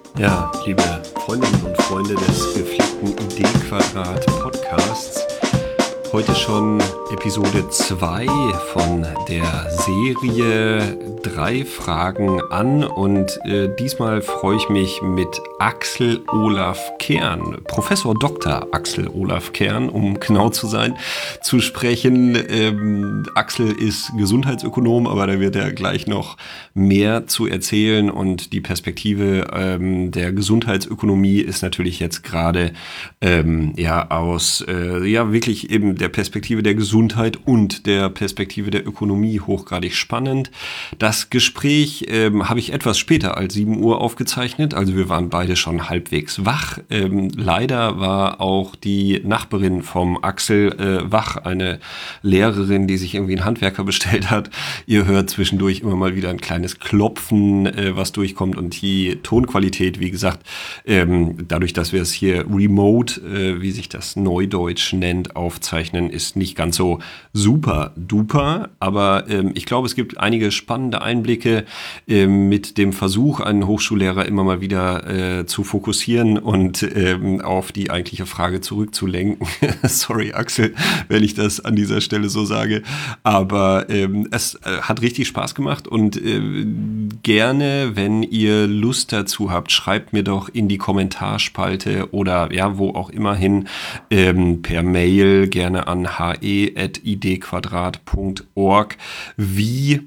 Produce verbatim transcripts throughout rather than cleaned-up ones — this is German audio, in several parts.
Ja, liebe Freundinnen und Freunde des gepflegten Idee-Quadrat-Podcasts, heute schon Episode zwei von der Serie Drei Fragen an und äh, diesmal freue ich mich mit Axel Olaf Kern, Professor Doktor Axel Olaf Kern, um genau zu sein, zu sprechen. Ähm, Axel ist Gesundheitsökonom, aber da wird er gleich noch mehr zu erzählen und die Perspektive ähm, der Gesundheitsökonomie ist natürlich jetzt gerade ähm, ja aus äh, ja wirklich eben der Perspektive der Gesundheit und der Perspektive der Ökonomie hochgradig spannend. Das Gespräch ähm, habe ich etwas später als sieben Uhr aufgezeichnet, also wir waren beide schon halbwegs wach. Ähm, leider war auch die Nachbarin vom Axel äh, wach, eine Lehrerin, die sich irgendwie einen Handwerker bestellt hat. Ihr hört zwischendurch immer mal wieder ein kleines Klopfen, äh, was durchkommt und die Tonqualität, wie gesagt, ähm, dadurch, dass wir es hier remote, äh, wie sich das Neudeutsch nennt, aufzeichnen, ist nicht ganz so super duper, aber ähm, ich glaube, es gibt einige spannende Einblicke äh, mit dem Versuch, einen Hochschullehrer immer mal wieder äh, zu fokussieren und ähm, auf die eigentliche Frage zurückzulenken. Sorry, Axel, wenn ich das an dieser Stelle so sage, aber ähm, es äh, hat richtig Spaß gemacht und äh, gerne, wenn ihr Lust dazu habt, schreibt mir doch in die Kommentarspalte oder ja, wo auch immer hin, ähm, per Mail gerne an h e at idquadrat punkt org, wie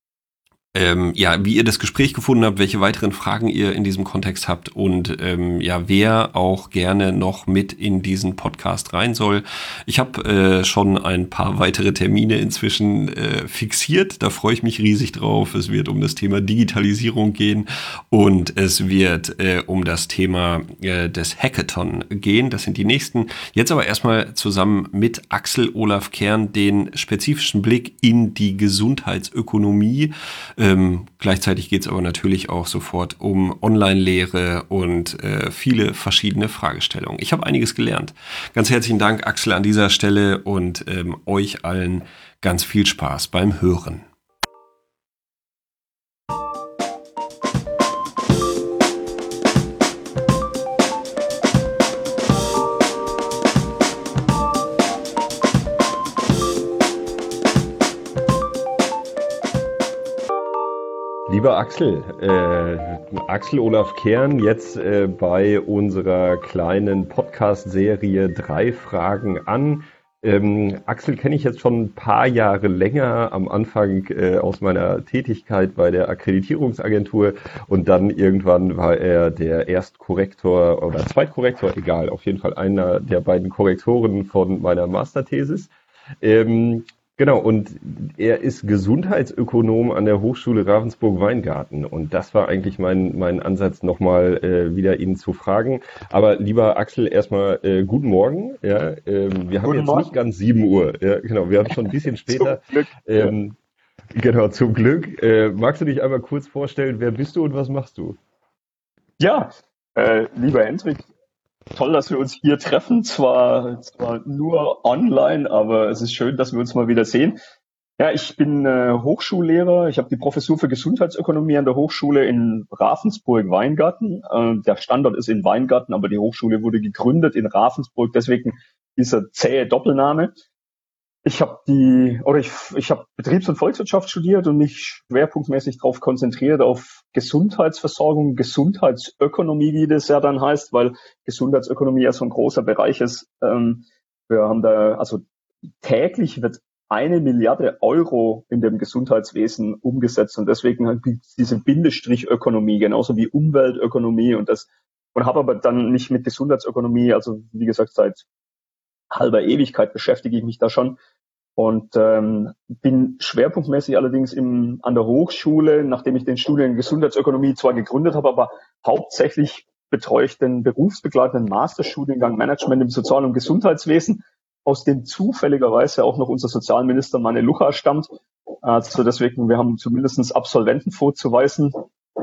Ähm, ja, wie ihr das Gespräch gefunden habt, welche weiteren Fragen ihr in diesem Kontext habt und ähm, ja, wer auch gerne noch mit in diesen Podcast rein soll. Ich habe äh, schon ein paar weitere Termine inzwischen äh, fixiert, da freue ich mich riesig drauf. Es wird um das Thema Digitalisierung gehen und es wird äh, um das Thema äh, des Hackathon gehen. Das sind die nächsten. Jetzt aber erstmal zusammen mit Axel Olaf Kern den spezifischen Blick in die Gesundheitsökonomie. Ähm, gleichzeitig geht es aber natürlich auch sofort um Online-Lehre und äh, viele verschiedene Fragestellungen. Ich habe einiges gelernt. Ganz herzlichen Dank, Axel, an dieser Stelle und ähm, euch allen ganz viel Spaß beim Hören. Lieber Axel, äh, Axel Olaf Kern, jetzt äh, bei unserer kleinen Podcast-Serie Drei Fragen an. Ähm, Axel kenne ich jetzt schon ein paar Jahre länger, am Anfang äh, aus meiner Tätigkeit bei der Akkreditierungsagentur und dann irgendwann war er der Erstkorrektor oder Zweitkorrektor, egal, auf jeden Fall einer der beiden Korrektoren von meiner Masterthesis. Ähm, Genau, und er ist Gesundheitsökonom an der Hochschule Ravensburg-Weingarten. Und das war eigentlich mein, mein Ansatz, nochmal äh, wieder ihn zu fragen. Aber lieber Axel, erstmal äh, guten Morgen. Ja, ähm, wir haben Guten jetzt Morgen. nicht ganz sieben Uhr. Ja, genau, wir haben schon ein bisschen später. Zum Glück. Ähm, genau, zum Glück. Äh, magst du dich einmal kurz vorstellen, wer bist du und was machst du? Ja, äh, lieber Hendrik, toll, dass wir uns hier treffen. Zwar, zwar nur online, aber es ist schön, dass wir uns mal wieder sehen. Ja, ich bin äh, Hochschullehrer. Ich habe die Professur für Gesundheitsökonomie an der Hochschule in Ravensburg-Weingarten. Äh, der Standort ist in Weingarten, aber die Hochschule wurde gegründet in Ravensburg. Deswegen dieser zähe Doppelname. Ich habe die, oder ich, ich habe Betriebs- und Volkswirtschaft studiert und mich schwerpunktmäßig darauf konzentriert, auf Gesundheitsversorgung, Gesundheitsökonomie, wie das ja dann heißt, weil Gesundheitsökonomie ja so ein großer Bereich ist. Ähm, wir haben da, also täglich wird eine Milliarde Euro in dem Gesundheitswesen umgesetzt und deswegen gibt es diese Bindestrichökonomie, genauso wie Umweltökonomie und das, und habe aber dann nicht mit Gesundheitsökonomie, also wie gesagt, seit halber Ewigkeit beschäftige ich mich da schon und ähm, bin schwerpunktmäßig allerdings im, an der Hochschule, nachdem ich den Studiengang Gesundheitsökonomie zwar gegründet habe, aber hauptsächlich betreue ich den berufsbegleitenden Masterstudiengang Management im Sozial- und Gesundheitswesen, aus dem zufälligerweise auch noch unser Sozialminister Manne Lucha stammt. Also deswegen, wir haben zumindest Absolventen vorzuweisen.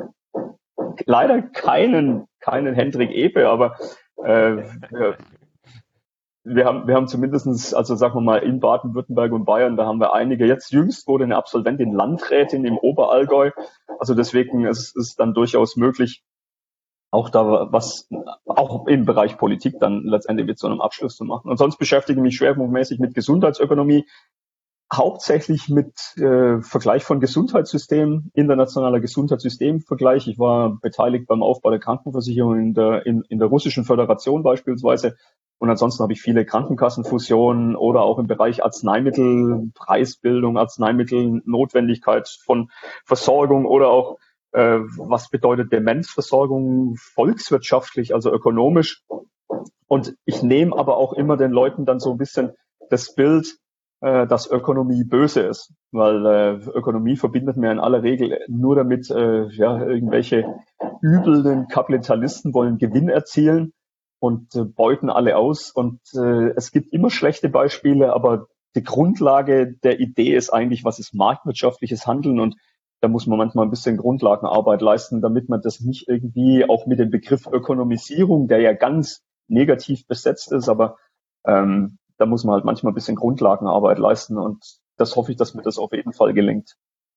Leider keinen, keinen Hendrik Epe, aber äh, wir, wir haben, wir haben zumindestens, also sagen wir mal, in Baden-Württemberg und Bayern, da haben wir einige. Jetzt jüngst wurde eine Absolventin Landrätin im Oberallgäu. Also deswegen ist es dann durchaus möglich, auch da was, auch im Bereich Politik dann letztendlich mit so einem Abschluss zu machen. Und sonst beschäftige ich mich schwerpunktmäßig mit Gesundheitsökonomie, hauptsächlich mit äh, Vergleich von Gesundheitssystemen, internationaler Gesundheitssystemvergleich. Ich war beteiligt beim Aufbau der Krankenversicherung in der, in, in der Russischen Föderation beispielsweise. Und ansonsten habe ich viele Krankenkassenfusionen oder auch im Bereich Arzneimittel, Preisbildung, Arzneimittel, Notwendigkeit von Versorgung oder auch, äh, was bedeutet Demenzversorgung volkswirtschaftlich, also ökonomisch. Und ich nehme aber auch immer den Leuten dann so ein bisschen das Bild, äh, dass Ökonomie böse ist, weil äh, Ökonomie verbindet mir in aller Regel nur damit, äh, ja, irgendwelche übelnden Kapitalisten wollen Gewinn erzielen und äh, beuten alle aus. Und äh, es gibt immer schlechte Beispiele, aber die Grundlage der Idee ist eigentlich, was ist marktwirtschaftliches Handeln, und da muss man manchmal ein bisschen Grundlagenarbeit leisten, damit man das nicht irgendwie auch mit dem Begriff Ökonomisierung, der ja ganz negativ besetzt ist, aber ähm, da muss man halt manchmal ein bisschen Grundlagenarbeit leisten, und das hoffe ich, dass mir das auf jeden Fall gelingt.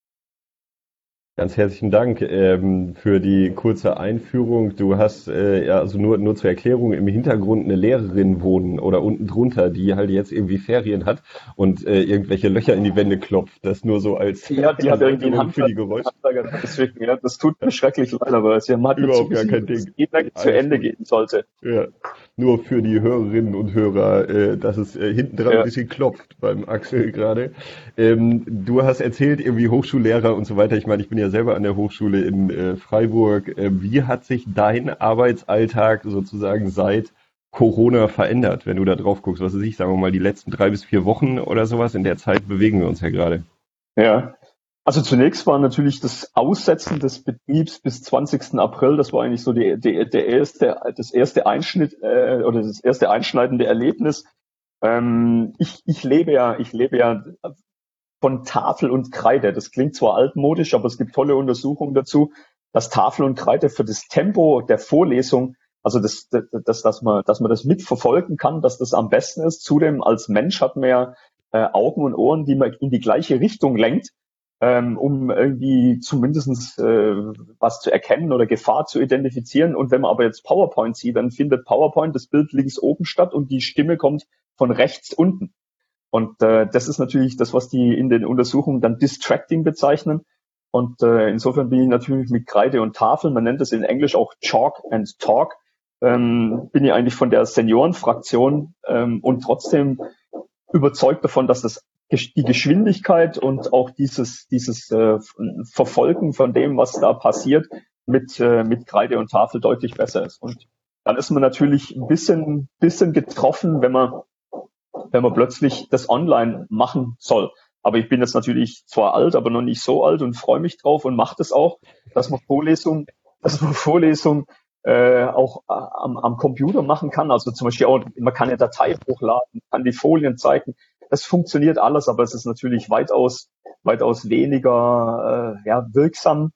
Ganz herzlichen Dank ähm, für die kurze Einführung. Du hast, äh, ja, also nur, nur zur Erklärung, im Hintergrund eine Lehrerin wohnen oder unten drunter, die halt jetzt irgendwie Ferien hat und äh, irgendwelche Löcher in die Wände klopft. Das nur so als Ja, die hat irgendwie einen Erläuterung für die Handwerker, Geräusche. Handwerker deswegen, ja, das tut mir schrecklich leid, aber sie hat mir Überhaupt gar zugesichert, kein dass es Ding. jeder zu Alles Ende gut. gehen sollte. Ja, nur für die Hörerinnen und Hörer, äh, dass es äh, hinten dran ein Ja, bisschen klopft beim Axel gerade. Ähm, du hast erzählt, irgendwie Hochschullehrer und so weiter. Ich meine, ich bin ja selber an der Hochschule in äh, Freiburg. Äh, wie hat sich dein Arbeitsalltag sozusagen seit Corona verändert, wenn du da drauf guckst? Was weiß ich, sagen wir mal, die letzten drei bis vier Wochen oder sowas. In der Zeit bewegen wir uns ja gerade. ja. Also zunächst war natürlich das Aussetzen des Betriebs bis zwanzigsten April, das war eigentlich so die, die, der erste, das erste Einschnitt äh, oder das erste einschneidende Erlebnis. Ähm, ich, ich lebe ja, ich lebe ja von Tafel und Kreide. Das klingt zwar altmodisch, aber es gibt tolle Untersuchungen dazu, dass Tafel und Kreide für das Tempo der Vorlesung, also das, das, dass man, dass man das mitverfolgen kann, dass das am besten ist. Zudem als Mensch hat man ja äh, Augen und Ohren, die man in die gleiche Richtung lenkt, ähm, um irgendwie zumindestens äh, was zu erkennen oder Gefahr zu identifizieren. Und wenn man aber jetzt PowerPoint sieht, dann findet PowerPoint das Bild links oben statt und die Stimme kommt von rechts unten. Und äh, das ist natürlich das, was die in den Untersuchungen dann Distracting bezeichnen. Und äh, insofern bin ich natürlich mit Kreide und Tafel, man nennt es in Englisch auch Chalk and Talk, ähm, bin ich eigentlich von der Seniorenfraktion ähm, und trotzdem überzeugt davon, dass das die Geschwindigkeit und auch dieses dieses äh, Verfolgen von dem, was da passiert, mit äh, mit Kreide und Tafel deutlich besser ist. Und dann ist man natürlich ein bisschen bisschen getroffen, wenn man wenn man plötzlich das online machen soll. Aber ich bin jetzt natürlich zwar alt, aber noch nicht so alt und freue mich drauf und mache das auch, dass man Vorlesungen, dass man Vorlesungen äh, auch äh, am, am Computer machen kann. Also zum Beispiel auch, man kann ja Datei hochladen, kann die Folien zeigen. Das funktioniert alles, aber es ist natürlich weitaus, weitaus weniger äh, ja, wirksam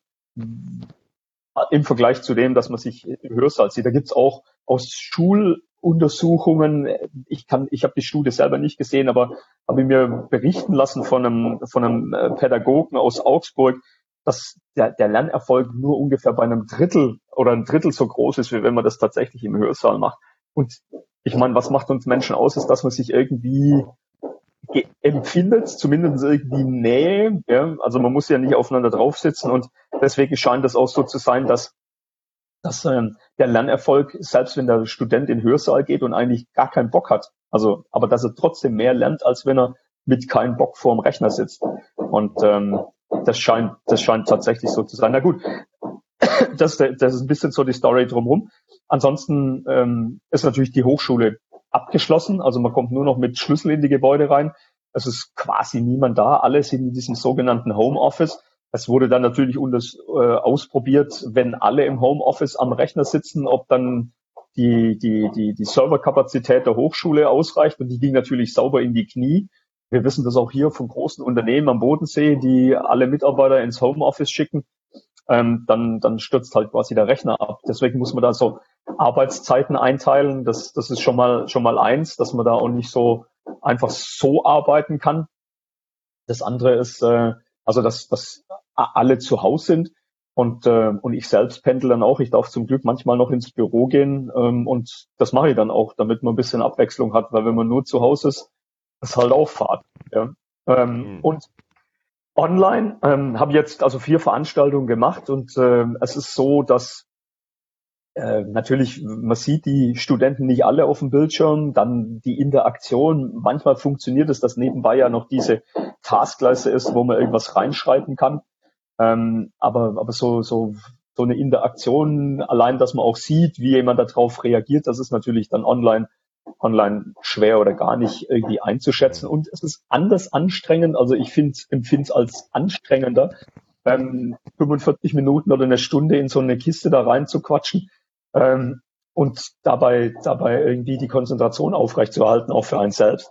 im Vergleich zu dem, dass man sich im Hörsaal sieht. Da gibt's auch aus Schuluntersuchungen, ich kann, ich habe die Studie selber nicht gesehen, aber habe mir berichten lassen von einem, von einem Pädagogen aus Augsburg, dass der, der Lernerfolg nur ungefähr bei einem Drittel oder ein Drittel so groß ist, wie wenn man das tatsächlich im Hörsaal macht. Und ich meine, was macht uns Menschen aus, ist, dass man sich irgendwie empfindet, zumindest irgendwie Nähe. Ja? Also man muss ja nicht aufeinander drauf sitzen, und deswegen scheint es auch so zu sein, dass, dass ähm, der Lernerfolg, selbst wenn der Student in den Hörsaal geht und eigentlich gar keinen Bock hat, also aber dass er trotzdem mehr lernt, als wenn er mit keinem Bock vorm Rechner sitzt. Und ähm, das scheint, das scheint tatsächlich so zu sein. Na gut, das, das ist ein bisschen so die Story drumherum. Ansonsten ähm, ist natürlich die Hochschule abgeschlossen, also man kommt nur noch mit Schlüssel in die Gebäude rein. Es ist quasi niemand da, alle sind in diesem sogenannten Homeoffice. Es wurde dann natürlich undes, äh, ausprobiert, wenn alle im Homeoffice am Rechner sitzen, ob dann die, die, die, die Serverkapazität der Hochschule ausreicht, und die ging natürlich sauber in die Knie. Wir wissen das auch hier von großen Unternehmen am Bodensee, die alle Mitarbeiter ins Homeoffice schicken. Ähm, dann, dann stürzt halt quasi der Rechner ab. Deswegen muss man da so Arbeitszeiten einteilen. Das, das ist schon mal, schon mal eins, dass man da auch nicht so einfach so arbeiten kann. Das andere ist, äh, also dass, dass alle zu Hause sind. Und, äh, und ich selbst pendel dann auch. Ich darf zum Glück manchmal noch ins Büro gehen, ähm, und das mache ich dann auch, damit man ein bisschen Abwechslung hat, weil wenn man nur zu Hause ist, ist halt auch Fahrt. Ja. Ähm, Mhm. und online ähm, habe jetzt also vier Veranstaltungen gemacht und äh, es ist so, dass äh, natürlich, man sieht die Studenten nicht alle auf dem Bildschirm, dann die Interaktion, manchmal funktioniert es, dass nebenbei ja noch diese Taskleiste ist, wo man irgendwas reinschreiben kann. Ähm, aber aber so, so, so eine Interaktion, allein, dass man auch sieht, wie jemand darauf reagiert, das ist natürlich dann online, online schwer oder gar nicht irgendwie einzuschätzen. Und es ist anders anstrengend, also ich finde, empfinde es als anstrengender, ähm, fünfundvierzig Minuten oder eine Stunde in so eine Kiste da rein zu quatschen, ähm, und dabei, dabei irgendwie die Konzentration aufrechtzuerhalten, auch für einen selbst.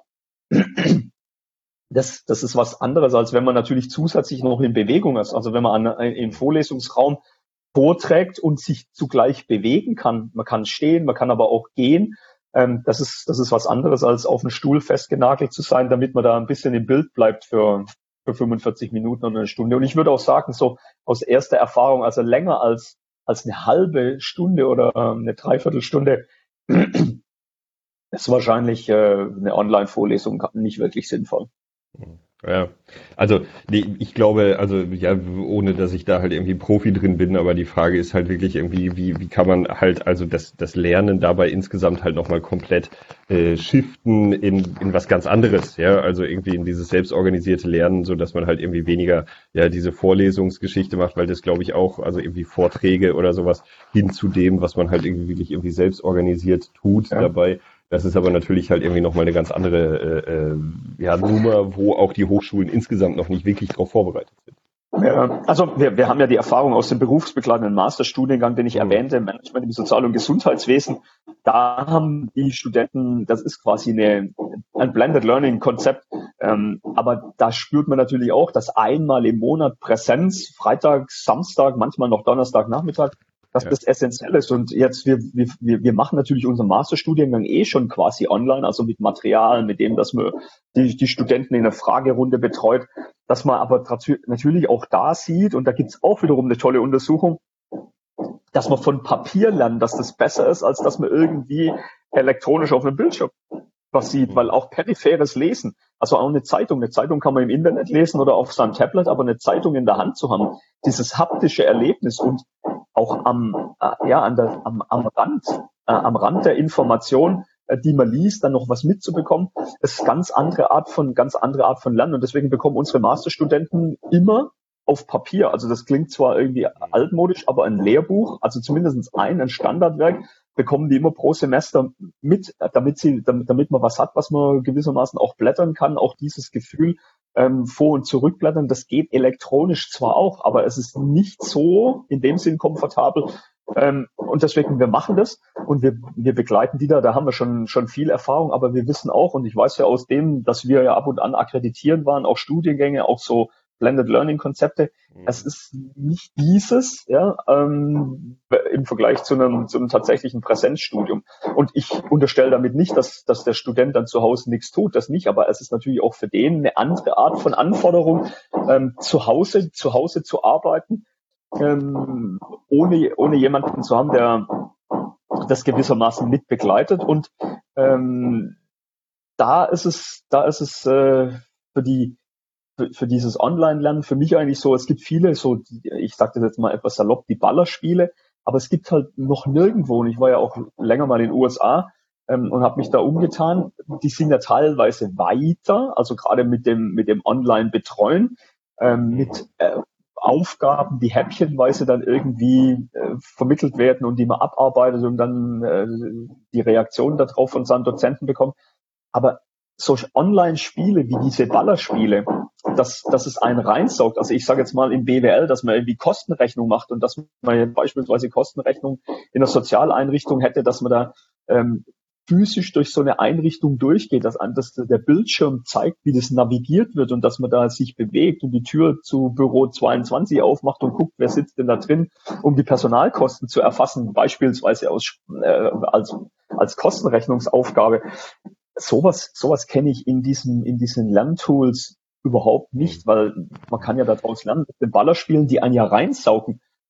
Das, das ist was anderes, als wenn man natürlich zusätzlich noch in Bewegung ist. Also wenn man an, im Vorlesungsraum vorträgt und sich zugleich bewegen kann. Man kann stehen, man kann aber auch gehen. Ähm, das ist, das ist was anderes, als auf einem Stuhl festgenagelt zu sein, damit man da ein bisschen im Bild bleibt für, für fünfundvierzig Minuten oder eine Stunde. Und ich würde auch sagen, so aus erster Erfahrung, also länger als, als eine halbe Stunde oder ähm, eine Dreiviertelstunde ist wahrscheinlich äh, eine Online-Vorlesung nicht wirklich sinnvoll. Ja, also nee, ich glaube, also ja, ohne dass ich da halt irgendwie Profi drin bin, aber die Frage ist halt wirklich irgendwie, wie wie kann man halt also das das Lernen dabei insgesamt halt nochmal komplett äh, shiften in in was ganz anderes, ja, also irgendwie in dieses selbstorganisierte Lernen, so dass man halt irgendwie weniger ja diese Vorlesungsgeschichte macht, weil das glaube ich auch, also irgendwie Vorträge oder sowas hin zu dem, was man halt irgendwie wirklich irgendwie selbst organisiert tut Ja. dabei. Das ist aber natürlich halt irgendwie nochmal eine ganz andere äh, äh, ja, Nummer, wo auch die Hochschulen insgesamt noch nicht wirklich darauf vorbereitet sind. Ja, also wir, wir haben ja die Erfahrung aus dem berufsbegleitenden Masterstudiengang, den ich Mhm. erwähnte, Management im Sozial- und Gesundheitswesen. Da haben die Studenten, das ist quasi eine, ein Blended Learning Konzept, ähm, aber da spürt man natürlich auch, dass einmal im Monat Präsenz, Freitag, Samstag, manchmal noch Donnerstag, Nachmittag, dass Ja. das essentiell ist. Und jetzt, wir, wir, wir machen natürlich unseren Masterstudiengang eh schon quasi online, also mit Material, mit dem, dass man die, die Studenten in einer Fragerunde betreut, dass man aber natürlich auch da sieht, und da gibt's auch wiederum eine tolle Untersuchung, dass man von Papier lernt, dass das besser ist, als dass man irgendwie elektronisch auf einem Bildschirm was sieht, weil auch peripheres Lesen, also auch eine Zeitung, eine Zeitung kann man im Internet lesen oder auf seinem Tablet, aber eine Zeitung in der Hand zu haben, dieses haptische Erlebnis und auch am, äh, ja, an der, am, am Rand, äh, am Rand der Information, äh, die man liest, dann noch was mitzubekommen, ist ganz andere Art von, ganz andere Art von Lernen. Und deswegen bekommen unsere Masterstudenten immer auf Papier, also das klingt zwar irgendwie altmodisch, aber ein Lehrbuch, also zumindest ein, ein Standardwerk, bekommen die immer pro Semester mit, damit sie, damit, damit man was hat, was man gewissermaßen auch blättern kann, auch dieses Gefühl, ähm, vor- und zurückblättern, das geht elektronisch zwar auch, aber es ist nicht so in dem Sinn komfortabel. Ähm, und deswegen, wir machen das und wir, wir begleiten die da, da haben wir schon, schon viel Erfahrung, aber wir wissen auch, und ich weiß ja aus dem, dass wir ja ab und an akkreditieren waren, auch Studiengänge, auch so Blended Learning Konzepte. Es ist nicht dieses, ja, ähm, im Vergleich zu einem, zu einem tatsächlichen Präsenzstudium. Und ich unterstelle damit nicht, dass, dass der Student dann zu Hause nichts tut, das nicht, aber es ist natürlich auch für den eine andere Art von Anforderung, ähm, zu Hause, zu Hause zu arbeiten, ähm, ohne, ohne jemanden zu haben, der das gewissermaßen mit begleitet. Und ähm, da ist es, da ist es äh, für die für, für dieses Online-Lernen für mich eigentlich so, es gibt viele, so, ich sage das jetzt mal etwas salopp, die Ballerspiele, aber es gibt halt noch nirgendwo, und ich war ja auch länger mal in den U S A ähm, und habe mich da umgetan, die sind ja teilweise weiter, also gerade mit dem, mit dem Online-Betreuen, ähm, mit äh, Aufgaben, die häppchenweise dann irgendwie äh, vermittelt werden und die man abarbeitet und dann äh, die Reaktion darauf von seinen Dozenten bekommt. Aber solche Online-Spiele wie diese Ballerspiele, dass, dass es einen reinsaugt. Also ich sage jetzt mal im B W L, dass man irgendwie Kostenrechnung macht und dass man beispielsweise Kostenrechnung in einer Sozialeinrichtung hätte, dass man da ähm, physisch durch so eine Einrichtung durchgeht, dass, dass der Bildschirm zeigt, wie das navigiert wird und dass man da sich bewegt und die Tür zu Büro zweiundzwanzig aufmacht und guckt, wer sitzt denn da drin, um die Personalkosten zu erfassen, beispielsweise aus, äh, als, als Kostenrechnungsaufgabe. Sowas, sowas kenne ich in diesen, in diesen Lerntools überhaupt nicht, weil man kann ja daraus lernen, mit den Ballerspielen, die einen ja reinsaugen.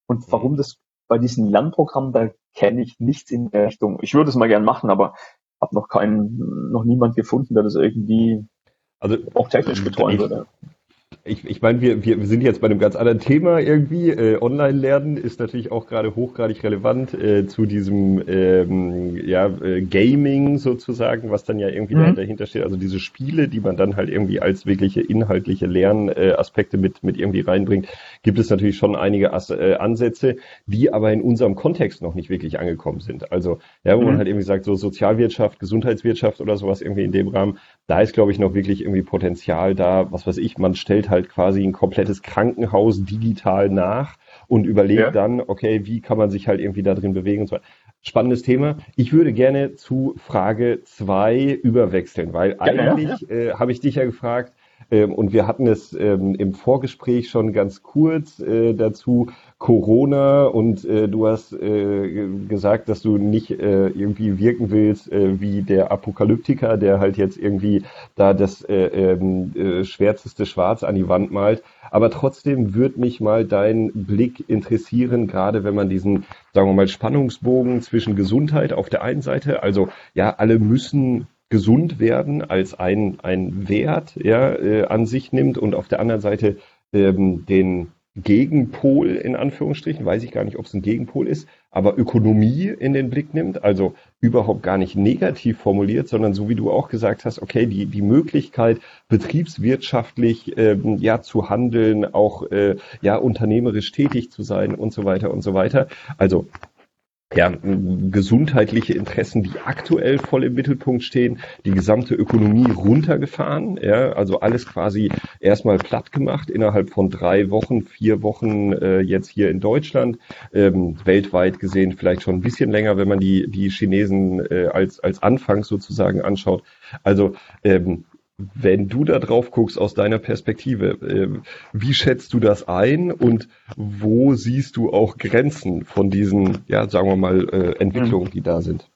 Und warum das bei diesen Lernprogrammen, da kenne ich nichts in der Richtung. Ich würde es mal gern machen, aber habe noch keinen, noch niemand gefunden, der das irgendwie Also auch technisch betreuen ich, würde. Ich, ich meine, wir, wir sind jetzt bei einem ganz anderen Thema irgendwie. Äh, Online-Lernen ist natürlich auch gerade hochgradig relevant äh, zu diesem ähm, ja, äh, Gaming sozusagen, was dann ja irgendwie Mhm. dahinter steht. Also diese Spiele, die man dann halt irgendwie als wirkliche inhaltliche Lernaspekte mit, mit irgendwie reinbringt, gibt es natürlich schon einige As äh, Ansätze, die aber in unserem Kontext noch nicht wirklich angekommen sind. Also ja, wo Mhm. man halt irgendwie sagt, so Sozialwirtschaft, Gesundheitswirtschaft oder sowas irgendwie in dem Rahmen, da ist, glaube ich, noch wirklich irgendwie Potenzial da, was weiß ich, man stellt halt quasi ein komplettes Krankenhaus digital nach und überlegt Ja. dann, okay, wie kann man sich halt irgendwie da drin bewegen und so weiter. Spannendes Thema. Ich würde gerne zu Frage zwei überwechseln, weil Gerne, ja, eigentlich äh, habe ich dich ja gefragt, ähm, und wir hatten es ähm, im Vorgespräch schon ganz kurz äh, dazu, Corona, und äh, du hast äh, gesagt, dass du nicht äh, irgendwie wirken willst äh, wie der Apokalyptiker, der halt jetzt irgendwie da das äh, ähm, äh, schwärzeste Schwarz an die Wand malt. Aber trotzdem würde mich mal dein Blick interessieren, gerade wenn man diesen, sagen wir mal, Spannungsbogen zwischen Gesundheit auf der einen Seite, also ja, alle müssen gesund werden als ein, ein Wert ja, äh, an sich nimmt, und auf der anderen Seite ähm, den Gegenpol, in Anführungsstrichen, weiß ich gar nicht, ob es ein Gegenpol ist, aber Ökonomie in den Blick nimmt, also überhaupt gar nicht negativ formuliert, sondern so wie du auch gesagt hast, okay, die, die Möglichkeit, betriebswirtschaftlich ähm, ja zu handeln, auch äh, ja unternehmerisch tätig zu sein und so weiter und so weiter. Also ja, gesundheitliche Interessen, die aktuell voll im Mittelpunkt stehen, die gesamte Ökonomie runtergefahren, ja, also alles quasi erstmal platt gemacht innerhalb von drei Wochen, vier Wochen äh, jetzt hier in Deutschland, ähm, weltweit gesehen vielleicht schon ein bisschen länger, wenn man die die Chinesen äh, als als Anfang sozusagen anschaut. Also ähm, wenn du da drauf guckst aus deiner Perspektive, äh, wie schätzt du das ein und wo siehst du auch Grenzen von diesen, ja, sagen wir mal, äh, Mhm. Entwicklungen, die da sind?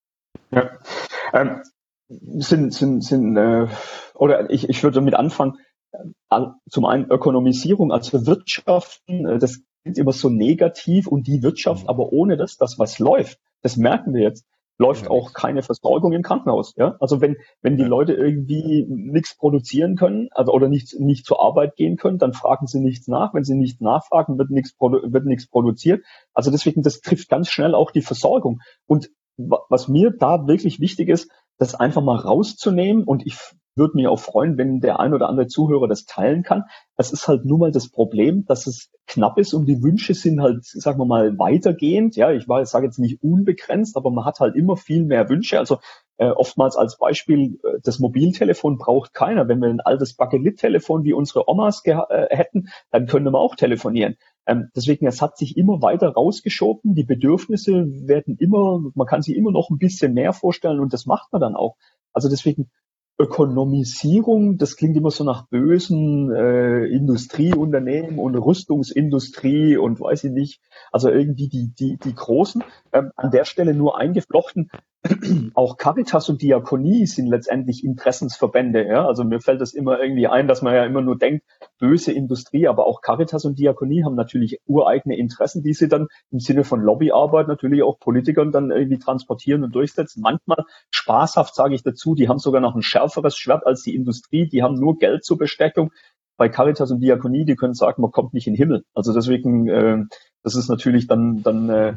Ja. Ähm, sind, sind, sind, äh, oder ich, ich würde damit anfangen, äh, zum einen Ökonomisierung, also Wirtschaften, äh, das klingt immer so negativ, und die Wirtschaft, Mhm. aber ohne das, das was läuft, das merken wir jetzt, läuft Ja, auch nix. keine Versorgung im Krankenhaus. Ja? Also wenn, wenn die Ja. Leute irgendwie nichts produzieren können, also oder nicht, nicht zur Arbeit gehen können, dann fragen sie nichts nach. Wenn sie nichts nachfragen, wird nichts, produ wird nichts produziert. Also deswegen, das trifft ganz schnell auch die Versorgung. Und wa- was mir da wirklich wichtig ist, das einfach mal rauszunehmen, und ich würde mich auch freuen, wenn der ein oder andere Zuhörer das teilen kann. Es ist halt nur mal das Problem, dass es knapp ist, und die Wünsche sind halt, sagen wir mal, weitergehend. Ja, ich sage jetzt nicht unbegrenzt, aber man hat halt immer viel mehr Wünsche. Also äh, oftmals als Beispiel, äh, das Mobiltelefon braucht keiner. Wenn wir ein altes Bakelit-Telefon wie unsere Omas äh, hätten, dann können wir auch telefonieren. Ähm, deswegen, es hat sich immer weiter rausgeschoben. Die Bedürfnisse werden immer, man kann sich immer noch ein bisschen mehr vorstellen, und das macht man dann auch. Also deswegen, Ökonomisierung, das klingt immer so nach bösen äh, Industrieunternehmen und Rüstungsindustrie und weiß ich nicht, also irgendwie die, die, die Großen. Ähm, an der Stelle nur eingeflochten, auch Caritas und Diakonie sind letztendlich Interessensverbände. Ja? Also mir fällt das immer irgendwie ein, dass man ja immer nur denkt, böse Industrie, aber auch Caritas und Diakonie haben natürlich ureigene Interessen, die sie dann im Sinne von Lobbyarbeit natürlich auch Politikern dann irgendwie transportieren und durchsetzen. Manchmal spaßhaft, sage ich dazu, die haben sogar noch ein schärferes Schwert als die Industrie, die haben nur Geld zur Bestechung. Bei Caritas und Diakonie, die können sagen, man kommt nicht in den Himmel. Also deswegen, äh, das ist natürlich dann, dann äh,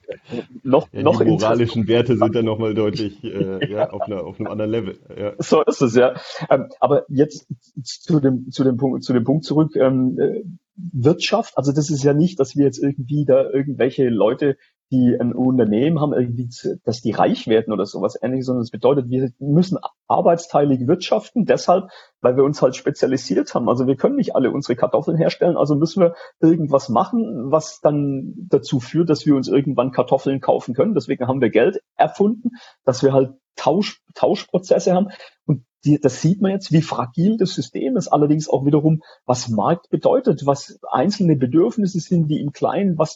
noch, Ja, die noch interessanter. moralischen Werte sind dann nochmal deutlich äh, ja, auf, einer, auf einem anderen Level. Ja. So ist es, ja. Ähm, aber jetzt zu dem, zu dem Punkt, zu dem Punkt zurück, ähm, äh, Wirtschaft, also das ist ja nicht, dass wir jetzt irgendwie da irgendwelche Leute, die ein Unternehmen haben, irgendwie, zu, dass die reich werden oder sowas ähnliches, sondern es bedeutet, wir müssen arbeitsteilig wirtschaften, deshalb, weil wir uns halt spezialisiert haben. Also wir können nicht alle unsere Kartoffeln herstellen, also müssen wir irgendwas machen, was dann dazu führt, dass wir uns irgendwann Kartoffeln kaufen können. Deswegen haben wir Geld erfunden, dass wir halt Tausch, Tauschprozesse haben. Und die, das sieht man jetzt, wie fragil das System ist. Allerdings auch wiederum, was Markt bedeutet, was einzelne Bedürfnisse sind, die im Kleinen, was dann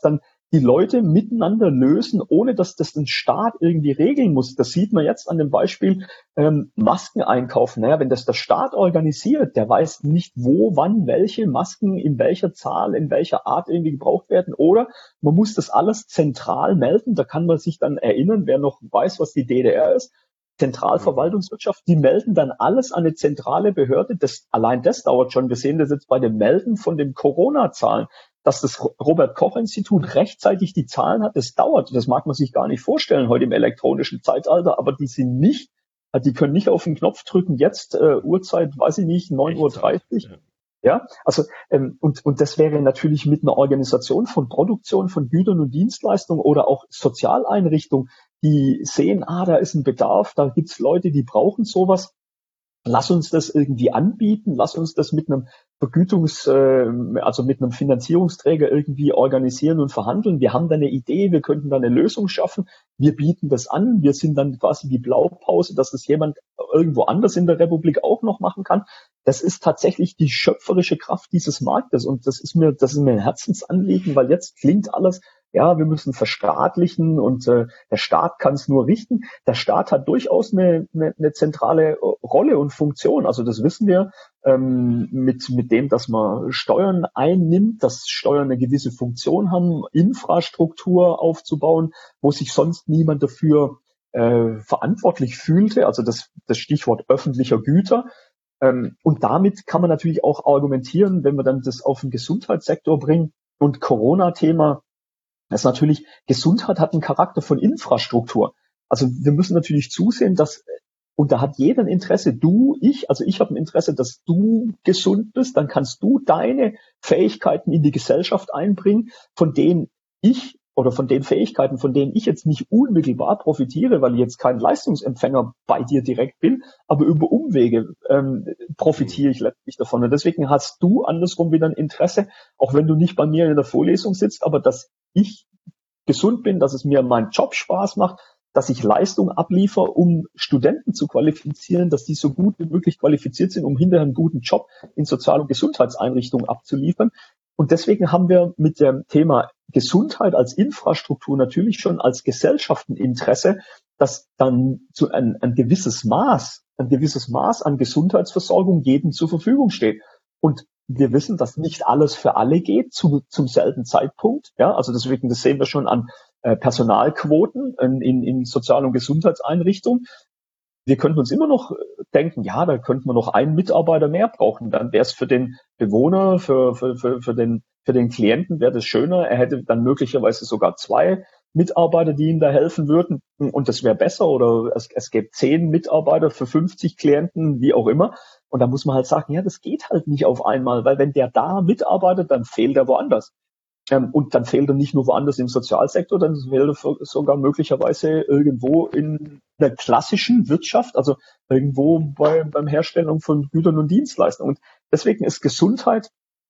die Leute miteinander lösen, ohne dass das den Staat irgendwie regeln muss. Das sieht man jetzt an dem Beispiel ähm, Masken einkaufen. Naja, wenn das der Staat organisiert, der weiß nicht, wo, wann, welche Masken in welcher Zahl, in welcher Art irgendwie gebraucht werden. Oder man muss das alles zentral melden. Da kann man sich dann erinnern, wer noch weiß, was die D D R ist. Zentralverwaltungswirtschaft, die melden dann alles an eine zentrale Behörde. Das, allein das dauert schon. Wir sehen das jetzt bei dem Melden von den Corona-Zahlen, dass das Robert-Koch-Institut rechtzeitig die Zahlen hat. Das dauert. Das mag man sich gar nicht vorstellen heute im elektronischen Zeitalter, aber die sind nicht, die können nicht auf den Knopf drücken, jetzt äh, Uhrzeit, weiß ich nicht, neun Uhr dreißig. Ja. Ja, also ähm, und und das wäre natürlich mit einer Organisation von Produktion von Gütern und Dienstleistungen oder auch Sozialeinrichtungen, die sehen, ah, da ist ein Bedarf, da gibt's Leute, die brauchen sowas. Lass uns das irgendwie anbieten, lass uns das mit einem Vergütungs, äh, also mit einem Finanzierungsträger irgendwie organisieren und verhandeln. Wir haben da eine Idee, wir könnten da eine Lösung schaffen. Wir bieten das an, wir sind dann quasi die Blaupause, dass das jemand irgendwo anders in der Republik auch noch machen kann. Das ist tatsächlich die schöpferische Kraft dieses Marktes und das ist mir, das ist mir ein Herzensanliegen, weil jetzt klingt alles, ja, wir müssen verstaatlichen und äh, der Staat kann es nur richten. Der Staat hat durchaus eine, eine, eine zentrale Rolle und Funktion. Also das wissen wir ähm, mit mit dem, dass man Steuern einnimmt, dass Steuern eine gewisse Funktion haben, Infrastruktur aufzubauen, wo sich sonst niemand dafür äh, verantwortlich fühlte. Also das, das Stichwort öffentlicher Güter. Ähm, und damit kann man natürlich auch argumentieren, wenn wir dann das auf den Gesundheitssektor bringen und Corona-Thema. Das ist natürlich, Gesundheit hat einen Charakter von Infrastruktur. Also wir müssen natürlich zusehen, dass, und da hat jeder ein Interesse, du, ich, also ich habe ein Interesse, dass du gesund bist, dann kannst du deine Fähigkeiten in die Gesellschaft einbringen, von denen ich oder von den Fähigkeiten, von denen ich jetzt nicht unmittelbar profitiere, weil ich jetzt kein Leistungsempfänger bei dir direkt bin, aber über Umwege ähm, profitiere ich letztlich davon. Und deswegen hast du andersrum wieder ein Interesse, auch wenn du nicht bei mir in der Vorlesung sitzt, aber dass ich gesund bin, dass es mir mein Job Spaß macht, dass ich Leistung abliefere, um Studenten zu qualifizieren, dass die so gut wie möglich qualifiziert sind, um hinterher einen guten Job in Sozial- und Gesundheitseinrichtungen abzuliefern. Und deswegen haben wir mit dem Thema Gesundheit als Infrastruktur natürlich schon als Gesellschaft ein Interesse, dass dann so ein, ein gewisses Maß, ein gewisses Maß an Gesundheitsversorgung jedem zur Verfügung steht. Und wir wissen, dass nicht alles für alle geht zu, zum selben Zeitpunkt. Ja, also deswegen, das sehen wir schon an äh, Personalquoten in, in, in Sozial- und Gesundheitseinrichtungen. Wir könnten uns immer noch denken, ja, da könnten wir noch einen Mitarbeiter mehr brauchen. Dann wäre es für den Bewohner, für, für, für, für, den, für den Klienten wäre das schöner. Er hätte dann möglicherweise sogar zwei Mitarbeiter, die ihm da helfen würden. Und das wäre besser. Oder es, es gäbe zehn Mitarbeiter für fünfzig Klienten, wie auch immer. Und da muss man halt sagen, ja, das geht halt nicht auf einmal, weil wenn der da mitarbeitet, dann fehlt er woanders. Ähm, und dann fehlt er nicht nur woanders im Sozialsektor, dann fehlt er sogar möglicherweise irgendwo in der klassischen Wirtschaft, also irgendwo bei, beim Herstellung von Gütern und Dienstleistungen. Und deswegen ist Gesundheit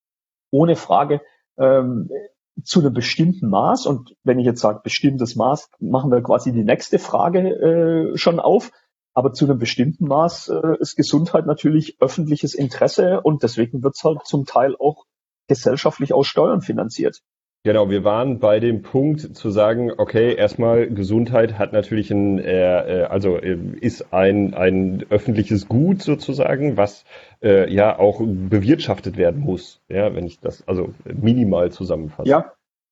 ohne Frage ähm, zu einem bestimmten Maß, und wenn ich jetzt sage bestimmtes Maß, machen wir quasi die nächste Frage äh, schon auf, aber zu einem bestimmten Maß äh, ist Gesundheit natürlich öffentliches Interesse und deswegen wird es halt zum Teil auch gesellschaftlich aus Steuern finanziert. Genau, wir waren bei dem Punkt zu sagen, okay, erstmal Gesundheit hat natürlich ein, äh, also äh, ist ein ein öffentliches Gut sozusagen, was äh, ja auch bewirtschaftet werden muss, ja, wenn ich das also minimal zusammenfasse. Ja.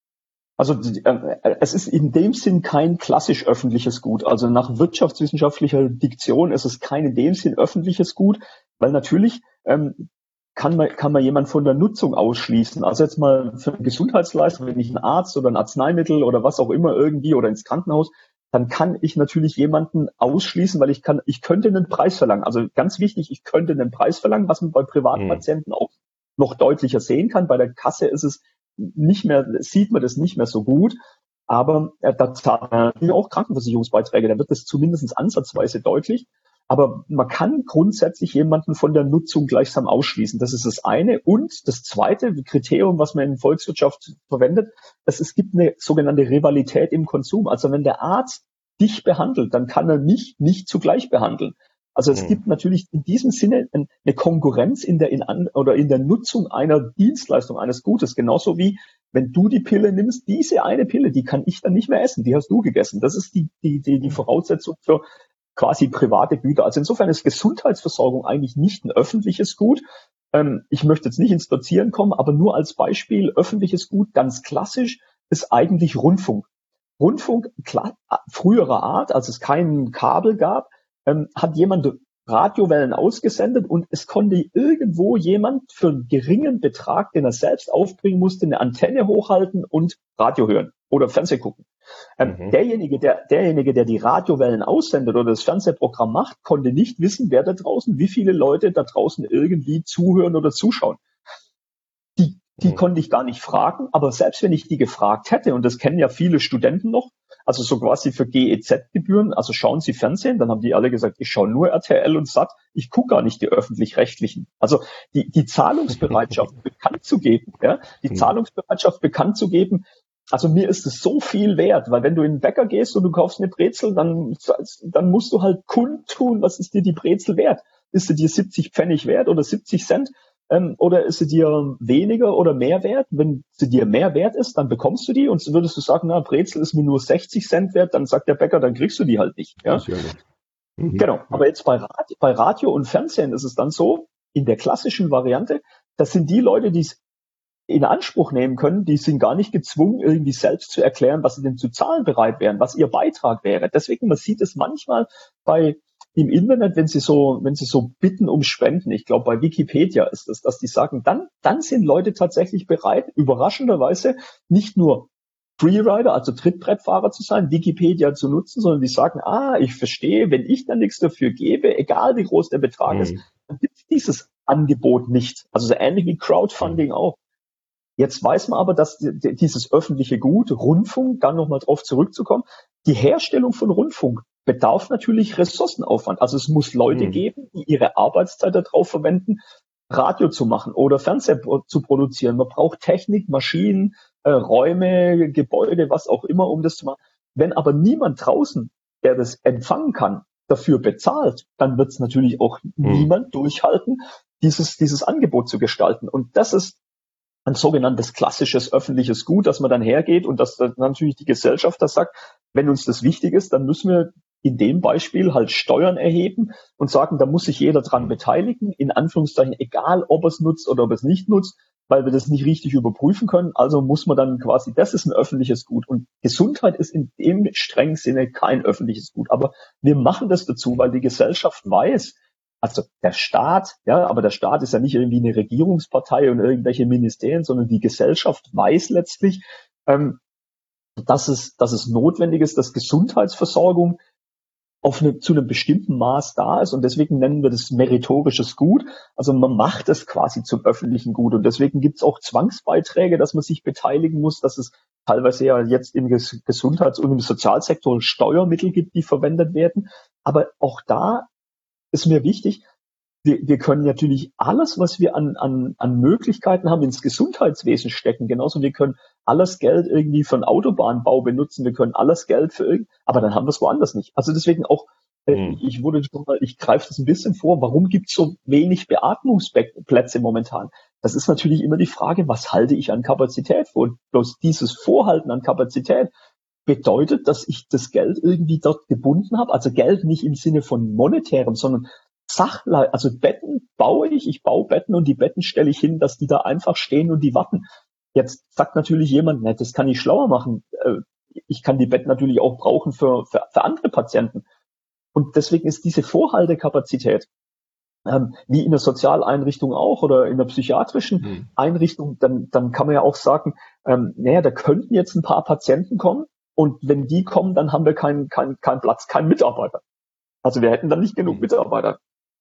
Also äh, es ist in dem Sinn kein klassisch öffentliches Gut. Also nach wirtschaftswissenschaftlicher Diktion ist es kein in dem Sinn öffentliches Gut, weil natürlich ähm, kann man, kann man jemand von der Nutzung ausschließen. Also jetzt mal für eine Gesundheitsleistung, wenn ich einen Arzt oder ein Arzneimittel oder was auch immer irgendwie oder ins Krankenhaus, dann kann ich natürlich jemanden ausschließen, weil ich kann, ich könnte einen Preis verlangen. Also ganz wichtig, ich könnte einen Preis verlangen, was man bei Privatpatienten auch noch deutlicher sehen kann. Bei der Kasse ist es nicht mehr, sieht man das nicht mehr so gut. Aber äh, da zahlt man natürlich auch Krankenversicherungsbeiträge. Da wird das zumindest ansatzweise deutlich. Aber man kann grundsätzlich jemanden von der Nutzung gleichsam ausschließen. Das ist das eine. Und das zweite Kriterium, was man in Volkswirtschaft verwendet, ist, es gibt eine sogenannte Rivalität im Konsum. Also wenn der Arzt dich behandelt, dann kann er mich nicht zugleich behandeln. Also es Mhm. gibt natürlich in diesem Sinne eine Konkurrenz in der in an, oder in der Nutzung einer Dienstleistung, eines Gutes, genauso wie wenn du die Pille nimmst, diese eine Pille, die kann ich dann nicht mehr essen, die hast du gegessen. Das ist die die die, die Voraussetzung für quasi private Güter. Also insofern ist Gesundheitsversorgung eigentlich nicht ein öffentliches Gut. Ähm, ich möchte jetzt nicht ins Dozieren kommen, aber nur als Beispiel, öffentliches Gut, ganz klassisch, ist eigentlich Rundfunk. Rundfunk klar, früherer Art, als es kein Kabel gab, ähm, hat jemand Radiowellen ausgesendet und es konnte irgendwo jemand für einen geringen Betrag, den er selbst aufbringen musste, eine Antenne hochhalten und Radio hören oder Fernsehen gucken. Ähm, Mhm. derjenige, der, derjenige, der die Radiowellen aussendet oder das Fernsehprogramm macht, konnte nicht wissen, wer da draußen, wie viele Leute da draußen irgendwie zuhören oder zuschauen. Die, die Mhm. konnte ich gar nicht fragen, aber selbst wenn ich die gefragt hätte, und das kennen ja viele Studenten noch, also so quasi für G E Z-Gebühren, also schauen Sie Fernsehen, dann haben die alle gesagt, ich schaue nur R T L und Sat, ich gucke gar nicht die öffentlich-rechtlichen. Also die, die Zahlungsbereitschaft bekannt zu geben, ja, die Mhm. Zahlungsbereitschaft bekannt zu geben, also mir ist es so viel wert, weil wenn du in den Bäcker gehst und du kaufst eine Brezel, dann, dann musst du halt kundtun, was ist dir die Brezel wert? Ist sie dir siebzig Pfennig wert oder siebzig Cent? Ähm, oder ist sie dir weniger oder mehr wert? Wenn sie dir mehr wert ist, dann bekommst du die. Und so würdest du sagen, na, Brezel ist mir nur sechzig Cent wert, dann sagt der Bäcker, dann kriegst du die halt nicht. Ja? Das ist ja nicht. Mhm. Genau. Ja. Aber jetzt bei Radio, bei Radio und Fernsehen ist es dann so, in der klassischen Variante, das sind die Leute, die es in Anspruch nehmen können, die sind gar nicht gezwungen, irgendwie selbst zu erklären, was sie denn zu zahlen bereit wären, was ihr Beitrag wäre. Deswegen, man sieht es manchmal bei im Internet, wenn sie so, wenn sie so bitten um Spenden, ich glaube bei Wikipedia ist es, dass die sagen, dann, dann sind Leute tatsächlich bereit, überraschenderweise nicht nur Freerider, also Trittbrettfahrer zu sein, Wikipedia zu nutzen, sondern die sagen, ah, ich verstehe, wenn ich dann nichts dafür gebe, egal wie groß der Betrag ist, Mhm. dann gibt es dieses Angebot nicht. Also so ähnlich wie Crowdfunding Mhm. auch. Jetzt weiß man aber, dass dieses öffentliche Gut, Rundfunk, dann nochmal drauf zurückzukommen, die Herstellung von Rundfunk bedarf natürlich Ressourcenaufwand. Also es muss Leute Mhm. geben, die ihre Arbeitszeit darauf verwenden, Radio zu machen oder Fernseher zu produzieren. Man braucht Technik, Maschinen, äh, Räume, Gebäude, was auch immer, um das zu machen. Wenn aber niemand draußen, der das empfangen kann, dafür bezahlt, dann wird es natürlich auch Mhm. niemand durchhalten, dieses, dieses Angebot zu gestalten. Und das ist ein sogenanntes klassisches öffentliches Gut, dass man dann hergeht und dass dann natürlich die Gesellschaft das sagt, wenn uns das wichtig ist, dann müssen wir in dem Beispiel halt Steuern erheben und sagen, da muss sich jeder dran Mhm. beteiligen, in Anführungszeichen, egal ob es nutzt oder ob es nicht nutzt, weil wir das nicht richtig überprüfen können. Also muss man dann quasi, das ist ein öffentliches Gut. Und Gesundheit ist in dem strengen Sinne kein öffentliches Gut. Aber wir machen das dazu, weil die Gesellschaft weiß, also der Staat, ja, aber der Staat ist ja nicht irgendwie eine Regierungspartei und irgendwelche Ministerien, sondern die Gesellschaft weiß letztlich, ähm, dass es, dass es notwendig ist, dass Gesundheitsversorgung auf eine, zu einem bestimmten Maß da ist und deswegen nennen wir das meritorisches Gut. Also man macht es quasi zum öffentlichen Gut und deswegen gibt es auch Zwangsbeiträge, dass man sich beteiligen muss, dass es teilweise ja jetzt im Gesundheits- und im Sozialsektor Steuermittel gibt, die verwendet werden. Aber auch da ist mir wichtig, wir, wir können natürlich alles, was wir an, an, an Möglichkeiten haben, ins Gesundheitswesen stecken. Genauso wir können alles Geld irgendwie für einen Autobahnbau benutzen. Wir können alles Geld für irgend, aber dann haben wir es woanders nicht. Also deswegen auch, äh, Mhm. ich wurde schon mal, ich greife das ein bisschen vor, warum gibt es so wenig Beatmungsplätze momentan? Das ist natürlich immer die Frage, was halte ich an Kapazität vor? Und bloß dieses Vorhalten an Kapazität bedeutet, dass ich das Geld irgendwie dort gebunden habe. Also Geld nicht im Sinne von monetärem, sondern Sachlei, also Betten baue ich, ich baue Betten und die Betten stelle ich hin, dass die da einfach stehen und die warten. Jetzt sagt natürlich jemand, ne, das kann ich schlauer machen. Äh, Ich kann die Betten natürlich auch brauchen für, für, für andere Patienten. Und deswegen ist diese Vorhaltekapazität, ähm, wie in der Sozialeinrichtung auch oder in der psychiatrischen Mhm. Einrichtung, dann, dann kann man ja auch sagen, ähm, naja, da könnten jetzt ein paar Patienten kommen und wenn die kommen, dann haben wir keinen keinen keinen Platz, keinen Mitarbeiter. Also wir hätten dann nicht genug Mhm. Mitarbeiter.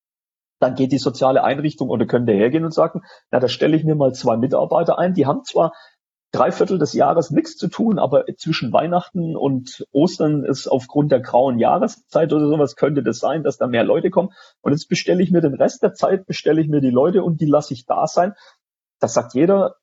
Dann geht die soziale Einrichtung oder könnte hergehen und sagen, na, da stelle ich mir mal zwei Mitarbeiter ein, die haben zwar drei Viertel des Jahres nichts zu tun, aber zwischen Weihnachten und Ostern ist aufgrund der grauen Jahreszeit oder sowas, könnte das sein, dass da mehr Leute kommen. Und jetzt bestelle ich mir den Rest der Zeit, bestelle ich mir die Leute und die lasse ich da sein. Das sagt jeder,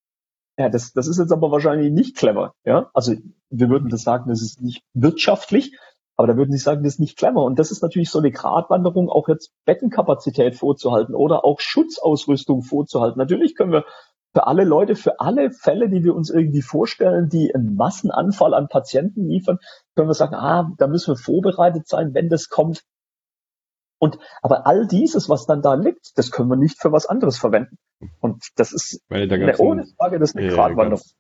ja, das, das ist jetzt aber wahrscheinlich nicht clever. Ja, also wir würden das sagen, das ist nicht wirtschaftlich. Aber da würden Sie sagen, das ist nicht clever. Und das ist natürlich so eine Gratwanderung, auch jetzt Bettenkapazität vorzuhalten oder auch Schutzausrüstung vorzuhalten. Natürlich können wir für alle Leute, für alle Fälle, die wir uns irgendwie vorstellen, die einen Massenanfall an Patienten liefern, können wir sagen, ah, da müssen wir vorbereitet sein, wenn das kommt. Und, aber all dieses, was dann da liegt, das können wir nicht für was anderes verwenden. Und das ist, Weil da eine, gab's ohne ein, Frage, das ist eine äh, Gratwanderung. ganz,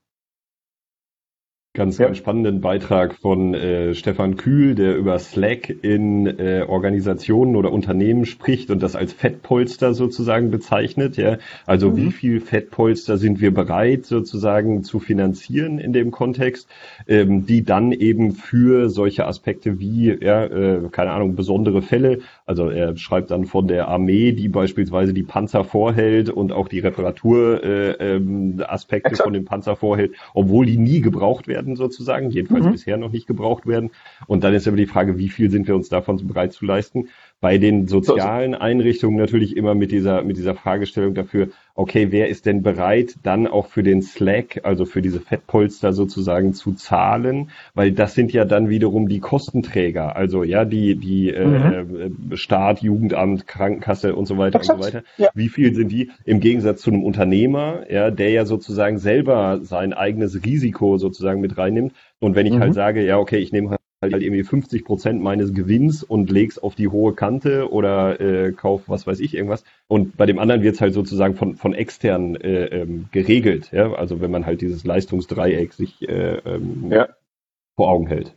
ganz, Ja. ganz spannenden Beitrag von äh, Stefan Kühl, der über Slack in äh, Organisationen oder Unternehmen spricht und das als Fettpolster sozusagen bezeichnet. Ja, also Mhm. wie viel Fettpolster sind wir bereit sozusagen zu finanzieren in dem Kontext, ähm, die dann eben für solche Aspekte wie, ja, äh, keine Ahnung, besondere Fälle. Also er schreibt dann von der Armee, die beispielsweise die Panzer vorhält und auch die Reparaturaspekte äh, ähm, Aspekte Exakt. von dem Panzer vorhält, obwohl die nie gebraucht werden sozusagen, jedenfalls Mhm. bisher noch nicht gebraucht werden. Und dann ist aber die Frage, wie viel sind wir uns davon bereit zu leisten? Bei den sozialen Einrichtungen natürlich immer mit dieser, mit dieser Fragestellung dafür, okay, wer ist denn bereit, dann auch für den Slack, also für diese Fettpolster sozusagen zu zahlen? Weil das sind ja dann wiederum die Kostenträger, also ja, die, die Mhm. äh, Staat, Jugendamt, Krankenkasse und so weiter Exakt. und so weiter. Ja. Wie viel sind die im Gegensatz zu einem Unternehmer, ja, der ja sozusagen selber sein eigenes Risiko sozusagen mit reinnimmt? Und wenn ich Mhm. halt sage, ja, okay, ich nehme halt halt irgendwie fünfzig Prozent meines Gewinns und leg's auf die hohe Kante oder äh, kauf was weiß ich irgendwas. Und bei dem anderen wird's halt sozusagen von von extern äh, ähm, geregelt. Ja? Also wenn man halt dieses Leistungsdreieck sich äh, ähm, Ja. vor Augen hält.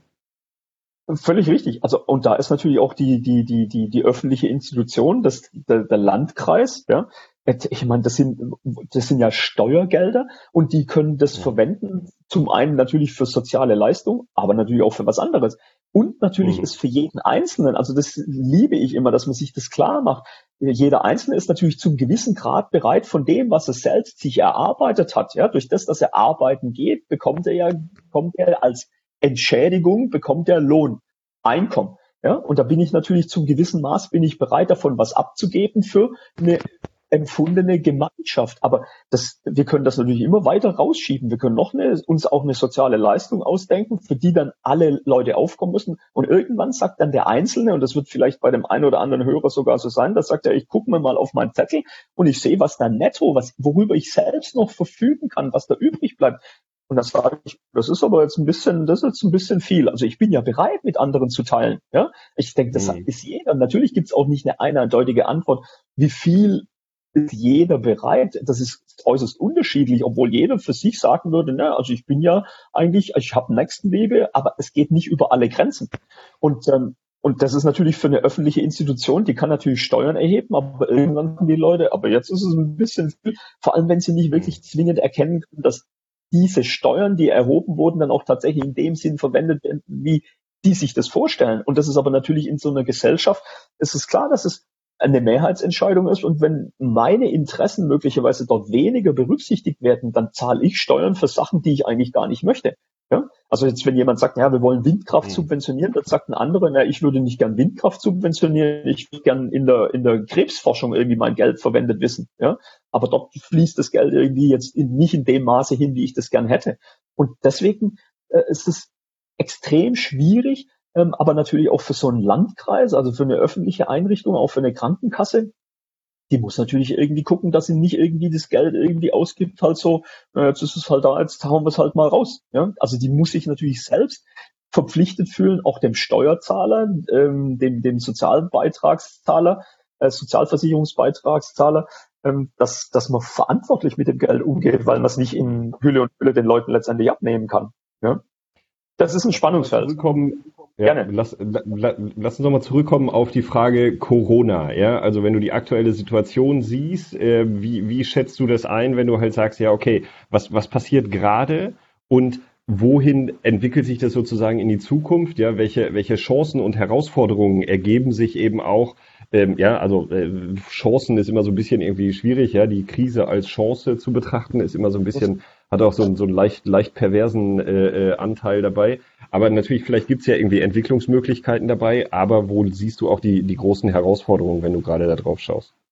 Völlig richtig. Also, und da ist natürlich auch die, die, die, die, die öffentliche Institution, das, der, der Landkreis, ja. Ich meine, das sind, das sind ja Steuergelder und die können das Ja. verwenden. Zum einen natürlich für soziale Leistung, aber natürlich auch für was anderes. Und natürlich Mhm. ist für jeden Einzelnen, also das liebe ich immer, dass man sich das klar macht. Jeder Einzelne ist natürlich zum gewissen Grad bereit von dem, was er selbst sich erarbeitet hat, ja. Durch das, dass er arbeiten geht, bekommt er ja, bekommt er als Entschädigung, bekommt er Lohn, Einkommen. Ja, und da bin ich natürlich zum gewissen Maß bin ich bereit, davon was abzugeben für eine empfundene Gemeinschaft. Aber das, wir können das natürlich immer weiter rausschieben. Wir können noch eine, uns auch eine soziale Leistung ausdenken, für die dann alle Leute aufkommen müssen. Und irgendwann sagt dann der Einzelne, und das wird vielleicht bei dem einen oder anderen Hörer sogar so sein, da sagt er, ich gucke mir mal auf meinen Zettel und ich sehe, was da netto, was, worüber ich selbst noch verfügen kann, was da übrig bleibt. Und das sage ich, das ist aber jetzt ein bisschen, das ist jetzt ein bisschen viel. Also ich bin ja bereit, mit anderen zu teilen. Ja, ich denke, das Mhm. ist jeder. Natürlich gibt es auch nicht eine eindeutige Antwort, wie viel ist jeder bereit. Das ist äußerst unterschiedlich, obwohl jeder für sich sagen würde, ne, also ich bin ja eigentlich, ich habe Nächstenliebe, aber es geht nicht über alle Grenzen. Und ähm, und das ist natürlich für eine öffentliche Institution, die kann natürlich Steuern erheben, aber irgendwann sagen die Leute, aber jetzt ist es ein bisschen viel, vor allem wenn sie nicht wirklich zwingend erkennen können, dass diese Steuern, die erhoben wurden, dann auch tatsächlich in dem Sinn verwendet werden, wie die sich das vorstellen. Und das ist aber natürlich in so einer Gesellschaft, es ist klar, dass es eine Mehrheitsentscheidung ist. Und wenn meine Interessen möglicherweise dort weniger berücksichtigt werden, dann zahle ich Steuern für Sachen, die ich eigentlich gar nicht möchte. Ja? Also jetzt, wenn jemand sagt, ja, wir wollen Windkraft Mhm. subventionieren, dann sagt ein anderer, na, ich würde nicht gern Windkraft subventionieren, ich würde gern in der, in der Krebsforschung irgendwie mein Geld verwendet wissen. Ja? Aber dort fließt das Geld irgendwie jetzt in, nicht in dem Maße hin, wie ich das gern hätte. Und deswegen äh, ist es extrem schwierig, ähm, aber natürlich auch für so einen Landkreis, also für eine öffentliche Einrichtung, auch für eine Krankenkasse, die muss natürlich irgendwie gucken, dass sie nicht irgendwie das Geld irgendwie ausgibt, halt so, äh, jetzt ist es halt da, jetzt hauen wir es halt mal raus. Ja? Also die muss sich natürlich selbst verpflichtet fühlen, auch dem Steuerzahler, ähm, dem, dem Sozialbeitragszahler, äh, Sozialversicherungsbeitragszahler, ähm, dass, dass man verantwortlich mit dem Geld umgeht, weil man es nicht in Hülle und Fülle den Leuten letztendlich abnehmen kann. Ja? Das ist ein Spannungsfeld. Zurückkommen, ja, Gerne. lass, la, la, lass uns nochmal zurückkommen auf die Frage Corona. Ja, also wenn du die aktuelle Situation siehst, äh, wie, wie schätzt du das ein, wenn du halt sagst, ja, okay, was, was passiert gerade und wohin entwickelt sich das sozusagen in die Zukunft? Ja, welche, welche Chancen und Herausforderungen ergeben sich eben auch? Ähm, ja, also äh, Chancen ist immer so ein bisschen irgendwie schwierig, ja, die Krise als Chance zu betrachten ist immer so ein bisschen, hat auch so einen, so einen leicht, leicht perversen äh, äh, Anteil dabei. Aber natürlich, vielleicht gibt's ja irgendwie Entwicklungsmöglichkeiten dabei, aber wo siehst du auch die, die großen Herausforderungen, wenn du gerade da drauf schaust?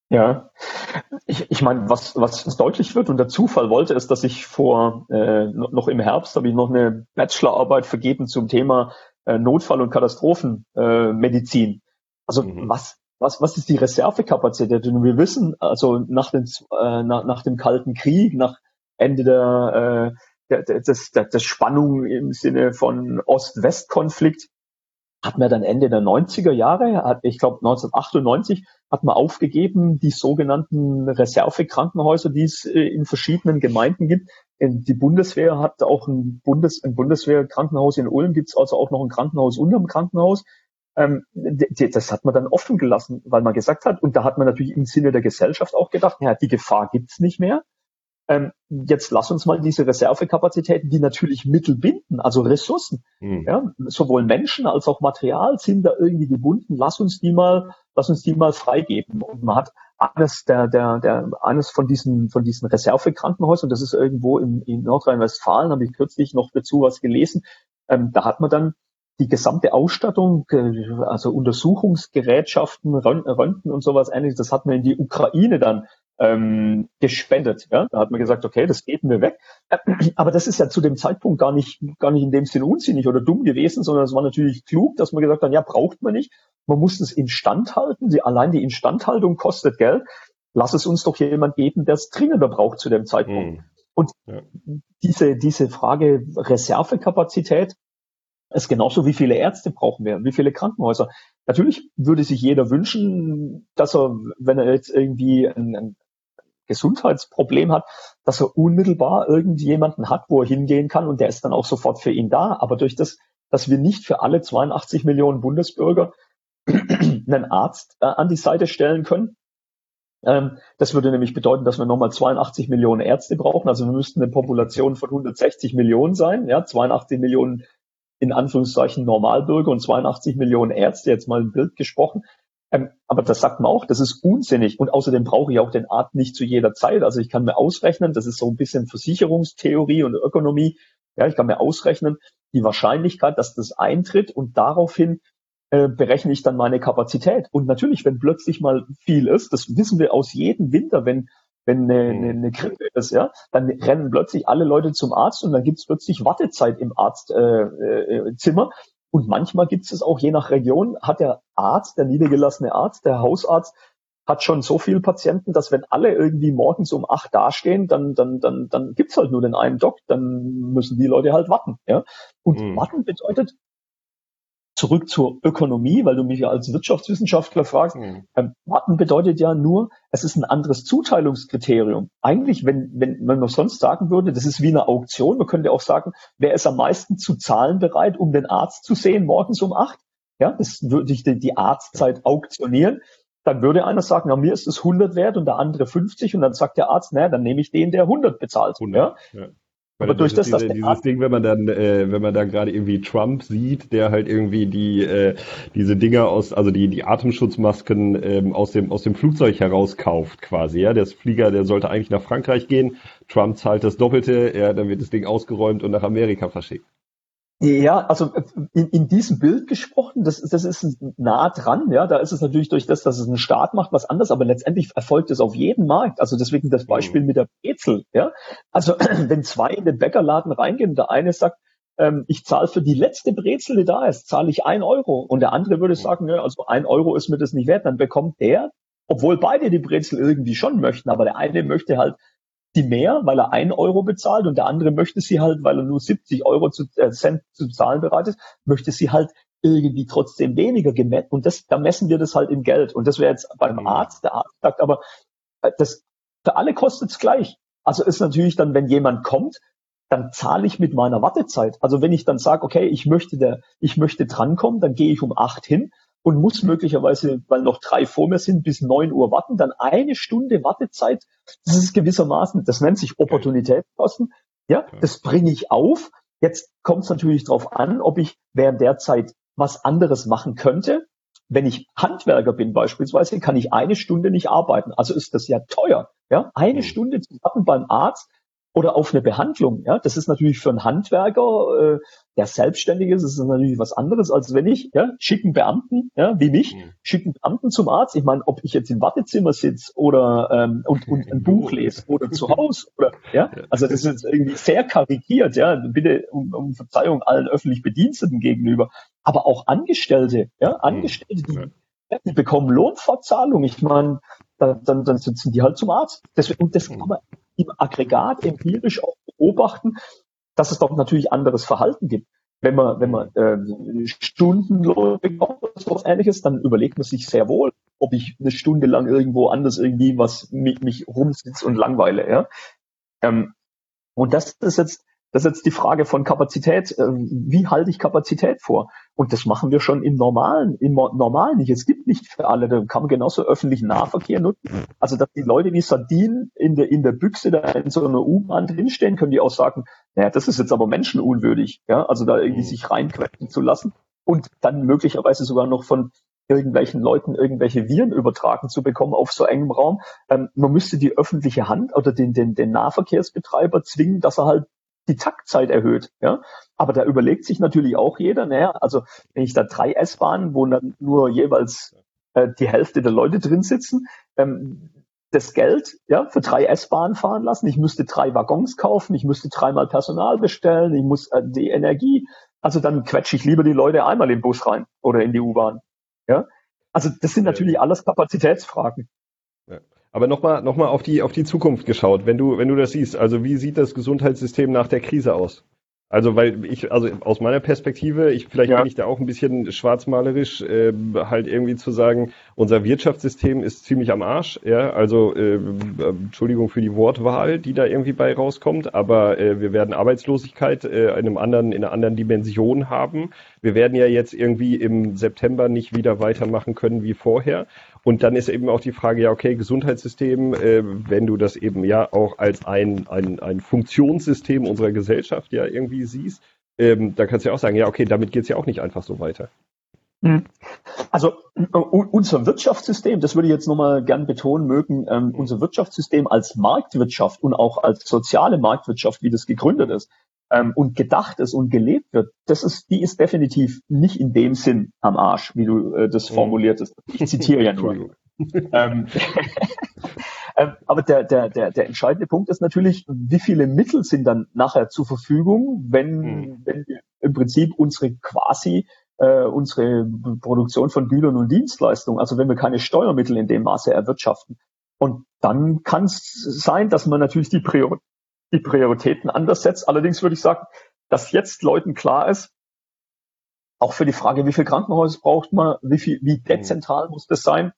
Ja, ich, ich meine, was, was deutlich wird und der Zufall wollte, ist, dass ich vor äh, no- noch im Herbst habe ich noch eine Bachelorarbeit vergeben zum Thema äh, Notfall- und Katastrophenmedizin. Äh, Medizin. Also Mhm. was, was, was ist die Reservekapazität? Und wir wissen, also nach dem, äh, nach, nach dem Kalten Krieg, nach Ende der, äh, der, der, des, der, der Spannung im Sinne von Ost-West-Konflikt, hat man dann Ende der neunziger Jahre, hat, ich glaube neunzehnhundertachtundneunzig, hat man aufgegeben, die sogenannten Reservekrankenhäuser, die es äh, in verschiedenen Gemeinden gibt. In, die Bundeswehr hat auch ein, Bundes, ein Bundeswehrkrankenhaus in Ulm, gibt es also auch noch ein Krankenhaus unterm Krankenhaus. Ähm, d- d- das hat man dann offen gelassen, weil man gesagt hat, und da hat man natürlich im Sinne der Gesellschaft auch gedacht, ja, die Gefahr gibt's nicht mehr. Ähm, jetzt lass uns mal diese Reservekapazitäten, die natürlich Mittel binden, also Ressourcen, Mhm. ja, sowohl Menschen als auch Material sind da irgendwie gebunden. Lass uns die mal, lass uns die mal freigeben. Und man hat eines der, der, der, eines von diesen, von diesen Reservekrankenhäusern, das ist irgendwo in, in Nordrhein-Westfalen, habe ich kürzlich noch dazu was gelesen. Ähm, da hat man dann die gesamte Ausstattung, äh, also Untersuchungsgerätschaften, Röntgen und sowas ähnliches, das hat man in die Ukraine dann ähm, gespendet. Ja? Da hat man gesagt, okay, das geben wir weg. Aber das ist ja zu dem Zeitpunkt gar nicht, gar nicht in dem Sinn unsinnig oder dumm gewesen, sondern es war natürlich klug, dass man gesagt hat, ja, braucht man nicht. Man muss es instand halten. Die, allein die Instandhaltung kostet Geld. Lass es uns doch jemand geben, der es dringender braucht zu dem Zeitpunkt. Mhm. Und Ja. diese, diese Frage Reservekapazität ist genauso, wie viele Ärzte brauchen wir, wie viele Krankenhäuser. Natürlich würde sich jeder wünschen, dass er, wenn er jetzt irgendwie ein, ein Gesundheitsproblem hat, dass er unmittelbar irgendjemanden hat, wo er hingehen kann und der ist dann auch sofort für ihn da. Aber durch das, dass wir nicht für alle zweiundachtzig Millionen Bundesbürger einen Arzt äh, an die Seite stellen können, ähm, das würde nämlich bedeuten, dass wir nochmal zweiundachtzig Millionen Ärzte brauchen. Also wir müssten eine Population von hundertsechzig Millionen sein, ja, zweiundachtzig Millionen in Anführungszeichen Normalbürger und zweiundachtzig Millionen Ärzte, jetzt mal ein Bild gesprochen. Ähm, aber das sagt man auch, das ist unsinnig. Und außerdem brauche ich auch den Arzt nicht zu jeder Zeit. Also ich kann mir ausrechnen, das ist so ein bisschen Versicherungstheorie und Ökonomie. Ja, ich kann mir ausrechnen, die Wahrscheinlichkeit, dass das eintritt und daraufhin äh, berechne ich dann meine Kapazität. Und natürlich, wenn plötzlich mal viel ist, das wissen wir aus jedem Winter, wenn wenn eine, eine, Mhm. eine Grippe ist, ja, dann rennen plötzlich alle Leute zum Arzt und dann gibt es plötzlich Wartezeit im Arztzimmer. Äh, äh, Zimmer. Und manchmal gibt es auch, je nach Region, hat der Arzt, der niedergelassene Arzt, der Hausarzt, hat schon so viele Patienten, dass wenn alle irgendwie morgens um acht dastehen, dann, dann, dann, dann gibt's halt nur den einen Doc, dann müssen die Leute halt warten. Ja? Und Mhm. warten bedeutet, zurück zur Ökonomie, weil du mich ja als Wirtschaftswissenschaftler fragst. Mhm. Ähm, Warten bedeutet ja nur, es ist ein anderes Zuteilungskriterium. Eigentlich, wenn, wenn, wenn man sonst sagen würde, das ist wie eine Auktion, man könnte auch sagen, wer ist am meisten zu zahlen bereit, um den Arzt zu sehen morgens um acht? Ja, das würde ich die, die Arztzeit auktionieren. Dann würde einer sagen, na, mir ist es hundert wert und der andere fünfzig und dann sagt der Arzt, naja, dann nehme ich den, der hundert bezahlt. hundert. Ja, Ja. aber Weil das durch ist das, dass diese, der dieses Arzt, Ding, wenn man dann, äh, wenn man dann gerade irgendwie Trump sieht, der halt irgendwie die äh, diese Dinger aus, also die die Atemschutzmasken ähm, aus dem aus dem Flugzeug herauskauft quasi, ja, der Flieger, der sollte eigentlich nach Frankreich gehen, Trump zahlt das Doppelte, ja, dann wird das Ding ausgeräumt und nach Amerika verschickt. ja, also äh, in, in diesem Bild gesprochen, das, das ist nah dran, ja, da ist es natürlich durch das, dass es ein Staat macht, was anderes, aber letztendlich erfolgt es auf jedem Markt. Also deswegen das Hm. Beispiel mit der Brezel, ja. Also wenn zwei in den Bäckerladen reingehen, der eine sagt, ähm, ich zahle für die letzte Brezel, die da ist, zahle ich ein Euro. Und der andere würde Hm. sagen, ja, also ein Euro ist mir das nicht wert, dann bekommt der, obwohl beide die Brezel irgendwie schon möchten, aber der eine möchte halt die mehr, weil er ein Euro bezahlt und der andere möchte sie halt, weil er nur siebzig Euro zu, äh, Cent zu zahlen bereit ist, möchte sie halt irgendwie trotzdem weniger gemessen. Und das, da messen wir das halt in Geld. Und das wäre jetzt beim Hm. Arzt, der Arzt sagt aber, äh, das, für alle kostet es gleich. Also ist natürlich dann, wenn jemand kommt, dann zahle ich mit meiner Wartezeit. Also wenn ich dann sage, okay, ich möchte der, ich möchte drankommen, dann gehe ich um acht hin und muss möglicherweise, weil noch drei vor mir sind, bis neun Uhr warten, dann eine Stunde Wartezeit. Das ist gewissermaßen, das nennt sich Geil. Opportunitätskosten. Ja, Ja. das bringe ich auf. Jetzt kommt es natürlich darauf an, ob ich während der Zeit was anderes machen könnte. Wenn ich Handwerker bin beispielsweise, kann ich eine Stunde nicht arbeiten. Also ist das ja teuer. Ja, eine Hm. Stunde zu warten beim Arzt. oder auf eine Behandlung. Ja, das ist natürlich für einen Handwerker, äh, der selbstständig ist, ist das natürlich was anderes, als wenn ich, ja, schicken Beamten, ja, wie mich, Mhm. schicken Beamten zum Arzt. Ich meine, ob ich jetzt im Wartezimmer sitze oder ähm, und, und ein Buch lese oder zu Hause oder, ja, also das ist jetzt irgendwie sehr karikiert, ja, bitte um, um Verzeihung allen öffentlich Bediensteten gegenüber, aber auch Angestellte, ja, Angestellte, die, ja, die bekommen Lohnfortzahlung. Ich meine, dann, dann, dann sitzen die halt zum Arzt. Das, und das kann man im Aggregat empirisch auch beobachten, dass es doch natürlich anderes Verhalten gibt. Wenn man, wenn man äh, Stundenlohn bekommt oder so was Ähnliches, dann überlegt man sich sehr wohl, ob ich eine Stunde lang irgendwo anders irgendwie was mich, mich rumsitze und langweile. Ja? Ähm, und das ist jetzt, das ist jetzt die Frage von Kapazität. Äh, wie halte ich Kapazität vor? Und das machen wir schon im Normalen, im Normalen nicht. Es gibt nicht für alle, da kann man genauso öffentlichen Nahverkehr nutzen. Also, dass die Leute wie Sardinen in der, in der Büchse da in so einer U-Bahn drinstehen, können die auch sagen, naja, das ist jetzt aber menschenunwürdig, ja, also da irgendwie sich reinquetschen zu lassen und dann möglicherweise sogar noch von irgendwelchen Leuten irgendwelche Viren übertragen zu bekommen auf so engem Raum. Ähm, man müsste die öffentliche Hand oder den, den, den Nahverkehrsbetreiber zwingen, dass er halt die Taktzeit erhöht, ja. Aber da überlegt sich natürlich auch jeder, naja, also wenn ich da drei S-Bahnen, wo dann nur jeweils äh, die Hälfte der Leute drin sitzen, ähm, das Geld, ja, für drei S-Bahnen fahren lassen, ich müsste drei Waggons kaufen, ich müsste dreimal Personal bestellen, ich muss äh, die Energie, also dann quetsche ich lieber die Leute einmal in den Bus rein oder in die U-Bahn, ja. Also das sind natürlich alles Kapazitätsfragen. Ja. Aber nochmal noch mal auf die, auf die Zukunft geschaut, wenn du, wenn du das siehst, also wie sieht das Gesundheitssystem nach der Krise aus? Also, weil ich, also aus meiner Perspektive, ich, vielleicht Ja. bin ich da auch ein bisschen schwarzmalerisch, äh, halt irgendwie zu sagen, unser Wirtschaftssystem ist ziemlich am Arsch, ja, also, äh, Entschuldigung für die Wortwahl, die da irgendwie bei rauskommt, aber äh, wir werden Arbeitslosigkeit äh, in einem anderen, in einer anderen Dimension haben. Wir werden ja jetzt irgendwie im September nicht wieder weitermachen können wie vorher. Und dann ist eben auch die Frage, ja, okay, Gesundheitssystem, äh, wenn du das eben ja auch als ein, ein, ein Funktionssystem unserer Gesellschaft ja irgendwie siehst, ähm, da kannst du ja auch sagen, ja, okay, damit geht's ja auch nicht einfach so weiter. Also unser Wirtschaftssystem, das würde ich jetzt nochmal gern betonen mögen, ähm, unser Wirtschaftssystem als Marktwirtschaft und auch als soziale Marktwirtschaft, wie das gegründet ist ähm, und gedacht ist und gelebt wird, das ist, die ist definitiv nicht in dem Sinn am Arsch, wie du äh, das formuliert hast. Ich zitiere ja nur. ähm, ähm, aber der, der, der, der entscheidende Punkt ist natürlich, wie viele Mittel sind dann nachher zur Verfügung, wenn, hm. wenn wir im Prinzip unsere quasi äh, unsere Produktion von Gütern und Dienstleistungen, also wenn wir keine Steuermittel in dem Maße erwirtschaften. Und dann kann es sein, dass man natürlich die, Prior die Prioritäten anders setzt. Allerdings würde ich sagen, dass jetzt Leuten klar ist, auch für die Frage, wie viel Krankenhäuser braucht man, wie viel, wie dezentral muss das sein,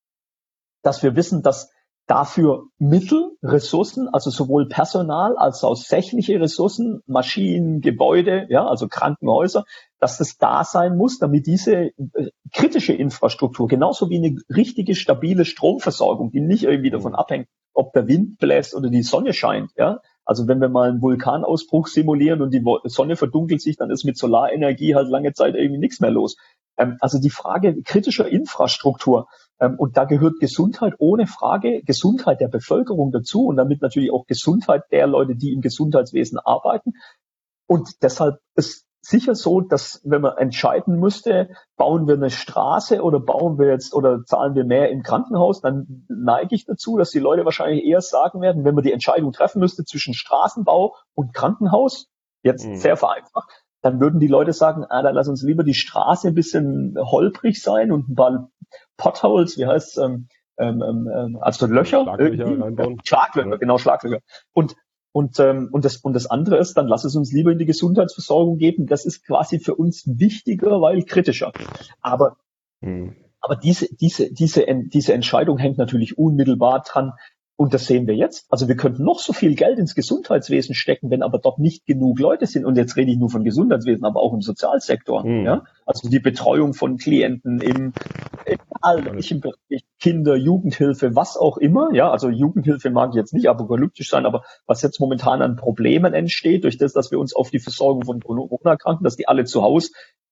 dass wir wissen, dass dafür Mittel, Ressourcen, also sowohl Personal als auch sächliche Ressourcen, Maschinen, Gebäude, ja, also Krankenhäuser, dass das da sein muss, damit diese äh, kritische Infrastruktur, genauso wie eine richtige, stabile Stromversorgung, die nicht irgendwie davon abhängt, ob der Wind bläst oder die Sonne scheint, ja. Also wenn wir mal einen Vulkanausbruch simulieren und die Sonne verdunkelt sich, dann ist mit Solarenergie halt lange Zeit irgendwie nichts mehr los. Ähm, also die Frage kritischer Infrastruktur, ähm, und da gehört Gesundheit ohne Frage, Gesundheit der Bevölkerung dazu und damit natürlich auch Gesundheit der Leute, die im Gesundheitswesen arbeiten. Und deshalb ist sicher so, dass wenn man entscheiden müsste, bauen wir eine Straße oder bauen wir jetzt oder zahlen wir mehr im Krankenhaus, dann neige ich dazu, dass die Leute wahrscheinlich eher sagen werden, wenn man die Entscheidung treffen müsste zwischen Straßenbau und Krankenhaus, jetzt mhm. sehr vereinfacht, dann würden die Leute sagen, ah, dann lass uns lieber die Straße ein bisschen holprig sein und ein paar Potholes, wie heißt es, ähm, ähm, also Löcher, Schlaglöcher reinbauen. Schlaglöcher, ja. Genau, Schlaglöcher. Und Und, ähm, und, das, und das andere ist, dann lass es uns lieber in die Gesundheitsversorgung geben. Das ist quasi für uns wichtiger, weil kritischer. Aber, hm. aber diese, diese, diese, diese Entscheidung hängt natürlich unmittelbar dran. Und das sehen wir jetzt. Also wir könnten noch so viel Geld ins Gesundheitswesen stecken, wenn aber dort nicht genug Leute sind. Und jetzt rede ich nur von Gesundheitswesen, aber auch im Sozialsektor. Hm. Ja? Also die Betreuung von Klienten im, in allen Bereich, Kinder, Jugendhilfe, was auch immer. Ja, also Jugendhilfe mag jetzt nicht apokalyptisch sein, aber was jetzt momentan an Problemen entsteht, durch das, dass wir uns auf die Versorgung von Corona-Kranken, dass die alle zu Hause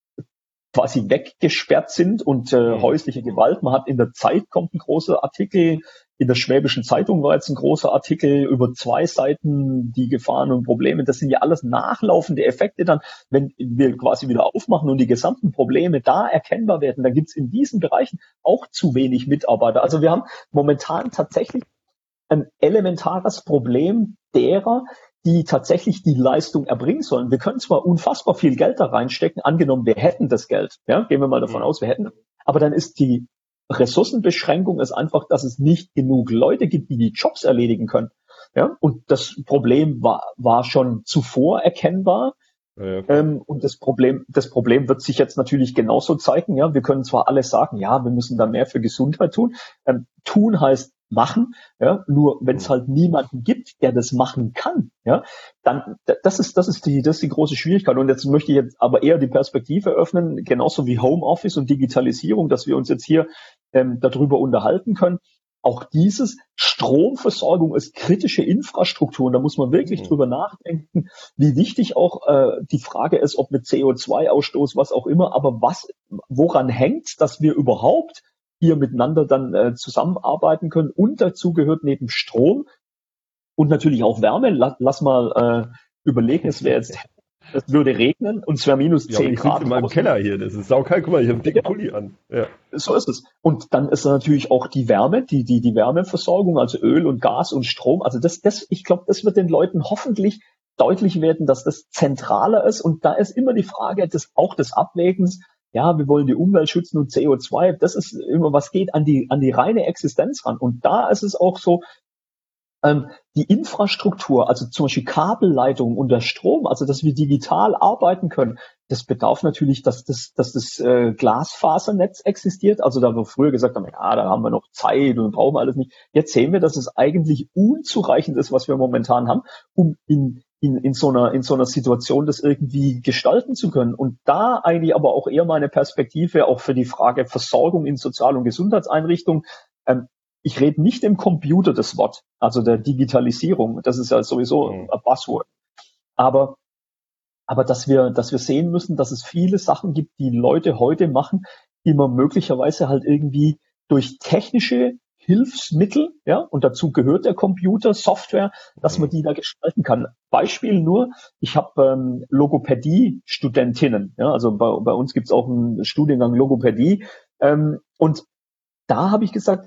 quasi weggesperrt sind und äh, häusliche Gewalt. Man hat in der Zeit kommt ein großer Artikel in der Schwäbischen Zeitung war jetzt ein großer Artikel über zwei Seiten, die Gefahren und Probleme. Das sind ja alles nachlaufende Effekte dann, wenn wir quasi wieder aufmachen und die gesamten Probleme da erkennbar werden. Dann gibt es in diesen Bereichen auch zu wenig Mitarbeiter. Also wir haben momentan tatsächlich ein elementares Problem derer, die tatsächlich die Leistung erbringen sollen. Wir können zwar unfassbar viel Geld da reinstecken, angenommen, wir hätten das Geld. Ja, gehen wir mal davon aus, wir hätten. Aber dann ist die Ressourcenbeschränkung ist einfach, dass es nicht genug Leute gibt, die die Jobs erledigen können. Ja, und das Problem war, war schon zuvor erkennbar. Ja. Ähm, und das Problem, das Problem wird sich jetzt natürlich genauso zeigen. Ja, wir können zwar alle sagen, ja, wir müssen da mehr für Gesundheit tun. Ähm, tun heißt machen. Ja, nur wenn es halt niemanden gibt, der das machen kann, ja, dann das ist das ist die das ist die große Schwierigkeit. Und jetzt möchte ich jetzt aber eher die Perspektive öffnen, genauso wie Homeoffice und Digitalisierung, dass wir uns jetzt hier ähm, darüber unterhalten können. Auch dieses Stromversorgung ist kritische Infrastruktur und da muss man wirklich mhm. drüber nachdenken, wie wichtig auch äh, die Frage ist, ob mit C O zwei Ausstoß, was auch immer, aber was, woran hängt, dass wir überhaupt hier miteinander dann äh, zusammenarbeiten können. Und dazu gehört neben Strom und natürlich auch Wärme. Lass, lass mal äh, überlegen, es wäre jetzt, es würde regnen und es wäre minus ja, zehn ich Grad. in meinem Keller hier, das ist saukalt. Guck mal, ich habe einen dicken Pulli an. Ja. So ist es. Und dann ist natürlich auch die Wärme, die die die Wärmeversorgung, also Öl und Gas und Strom. Also das, das, ich glaube, das wird den Leuten hoffentlich deutlich werden, dass das zentraler ist. Und da ist immer die Frage des auch des Abwägens. Ja, wir wollen die Umwelt schützen und C O zwei, das ist immer, was geht an die, an die reine Existenz ran. Und da ist es auch so, ähm, die Infrastruktur, also zum Beispiel Kabelleitungen und der Strom, also dass wir digital arbeiten können, das bedarf natürlich, dass das, dass das äh, Glasfasernetz existiert. Also da wir früher gesagt haben, ja, da haben wir noch Zeit und brauchen wir alles nicht. Jetzt sehen wir, dass es eigentlich unzureichend ist, was wir momentan haben, um in In, in so einer, in so einer Situation das irgendwie gestalten zu können. Und da eigentlich aber auch eher meine Perspektive auch für die Frage Versorgung in Sozial- und Gesundheitseinrichtungen. Ähm, ich rede nicht im Computer das Wort, also der Digitalisierung. Das ist ja sowieso ein Buzzword. Aber, aber dass wir, dass wir sehen müssen, dass es viele Sachen gibt, die Leute heute machen, die man möglicherweise halt irgendwie durch technische Hilfsmittel, ja, und dazu gehört der Computer, Software, dass man die da gestalten kann. Beispiel nur, ich habe ähm, Logopädie-Studentinnen, ja, also bei, bei uns gibt's auch einen Studiengang Logopädie, ähm, und da habe ich gesagt,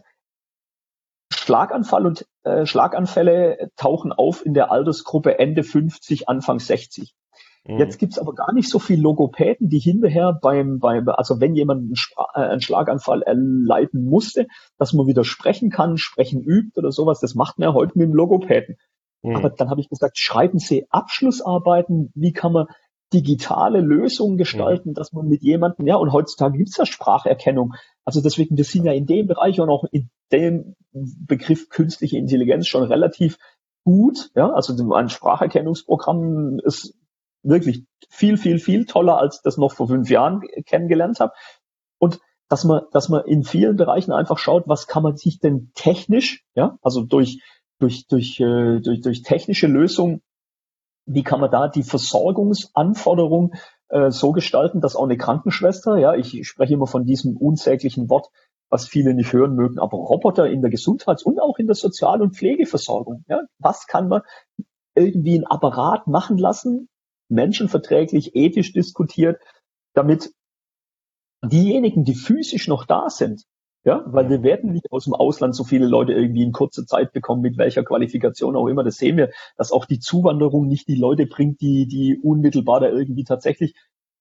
Schlaganfall und äh, Schlaganfälle tauchen auf in der Altersgruppe Ende fünfzig, Anfang sechzig. Jetzt gibt's aber gar nicht so viel Logopäden, die hinterher beim, beim, also wenn jemand einen, Spra- äh, einen Schlaganfall erleiden musste, dass man wieder sprechen kann, sprechen übt oder sowas, das macht man ja heute mit dem Logopäden. Mhm. Aber dann habe ich gesagt, schreiben Sie Abschlussarbeiten, wie kann man digitale Lösungen gestalten, mhm. dass man mit jemandem, ja, und heutzutage gibt's ja Spracherkennung. Also deswegen, wir sind ja in dem Bereich und auch in dem Begriff künstliche Intelligenz schon relativ gut, ja, also ein Spracherkennungsprogramm ist wirklich viel, viel, viel toller, als das noch vor fünf Jahren kennengelernt habe. Und dass man, dass man in vielen Bereichen einfach schaut, was kann man sich denn technisch, ja, also durch, durch, durch, äh, durch, durch technische Lösungen, wie kann man da die Versorgungsanforderung äh, so gestalten, dass auch eine Krankenschwester, ja, ich spreche immer von diesem unsäglichen Wort, was viele nicht hören mögen, aber Roboter in der Gesundheits- und auch in der Sozial- und Pflegeversorgung, ja, was kann man irgendwie ein Apparat machen lassen, menschenverträglich, ethisch diskutiert, damit diejenigen, die physisch noch da sind, ja, weil wir werden nicht aus dem Ausland so viele Leute irgendwie in kurzer Zeit bekommen, mit welcher Qualifikation auch immer, das sehen wir, dass auch die Zuwanderung nicht die Leute bringt, die, die unmittelbar da irgendwie tatsächlich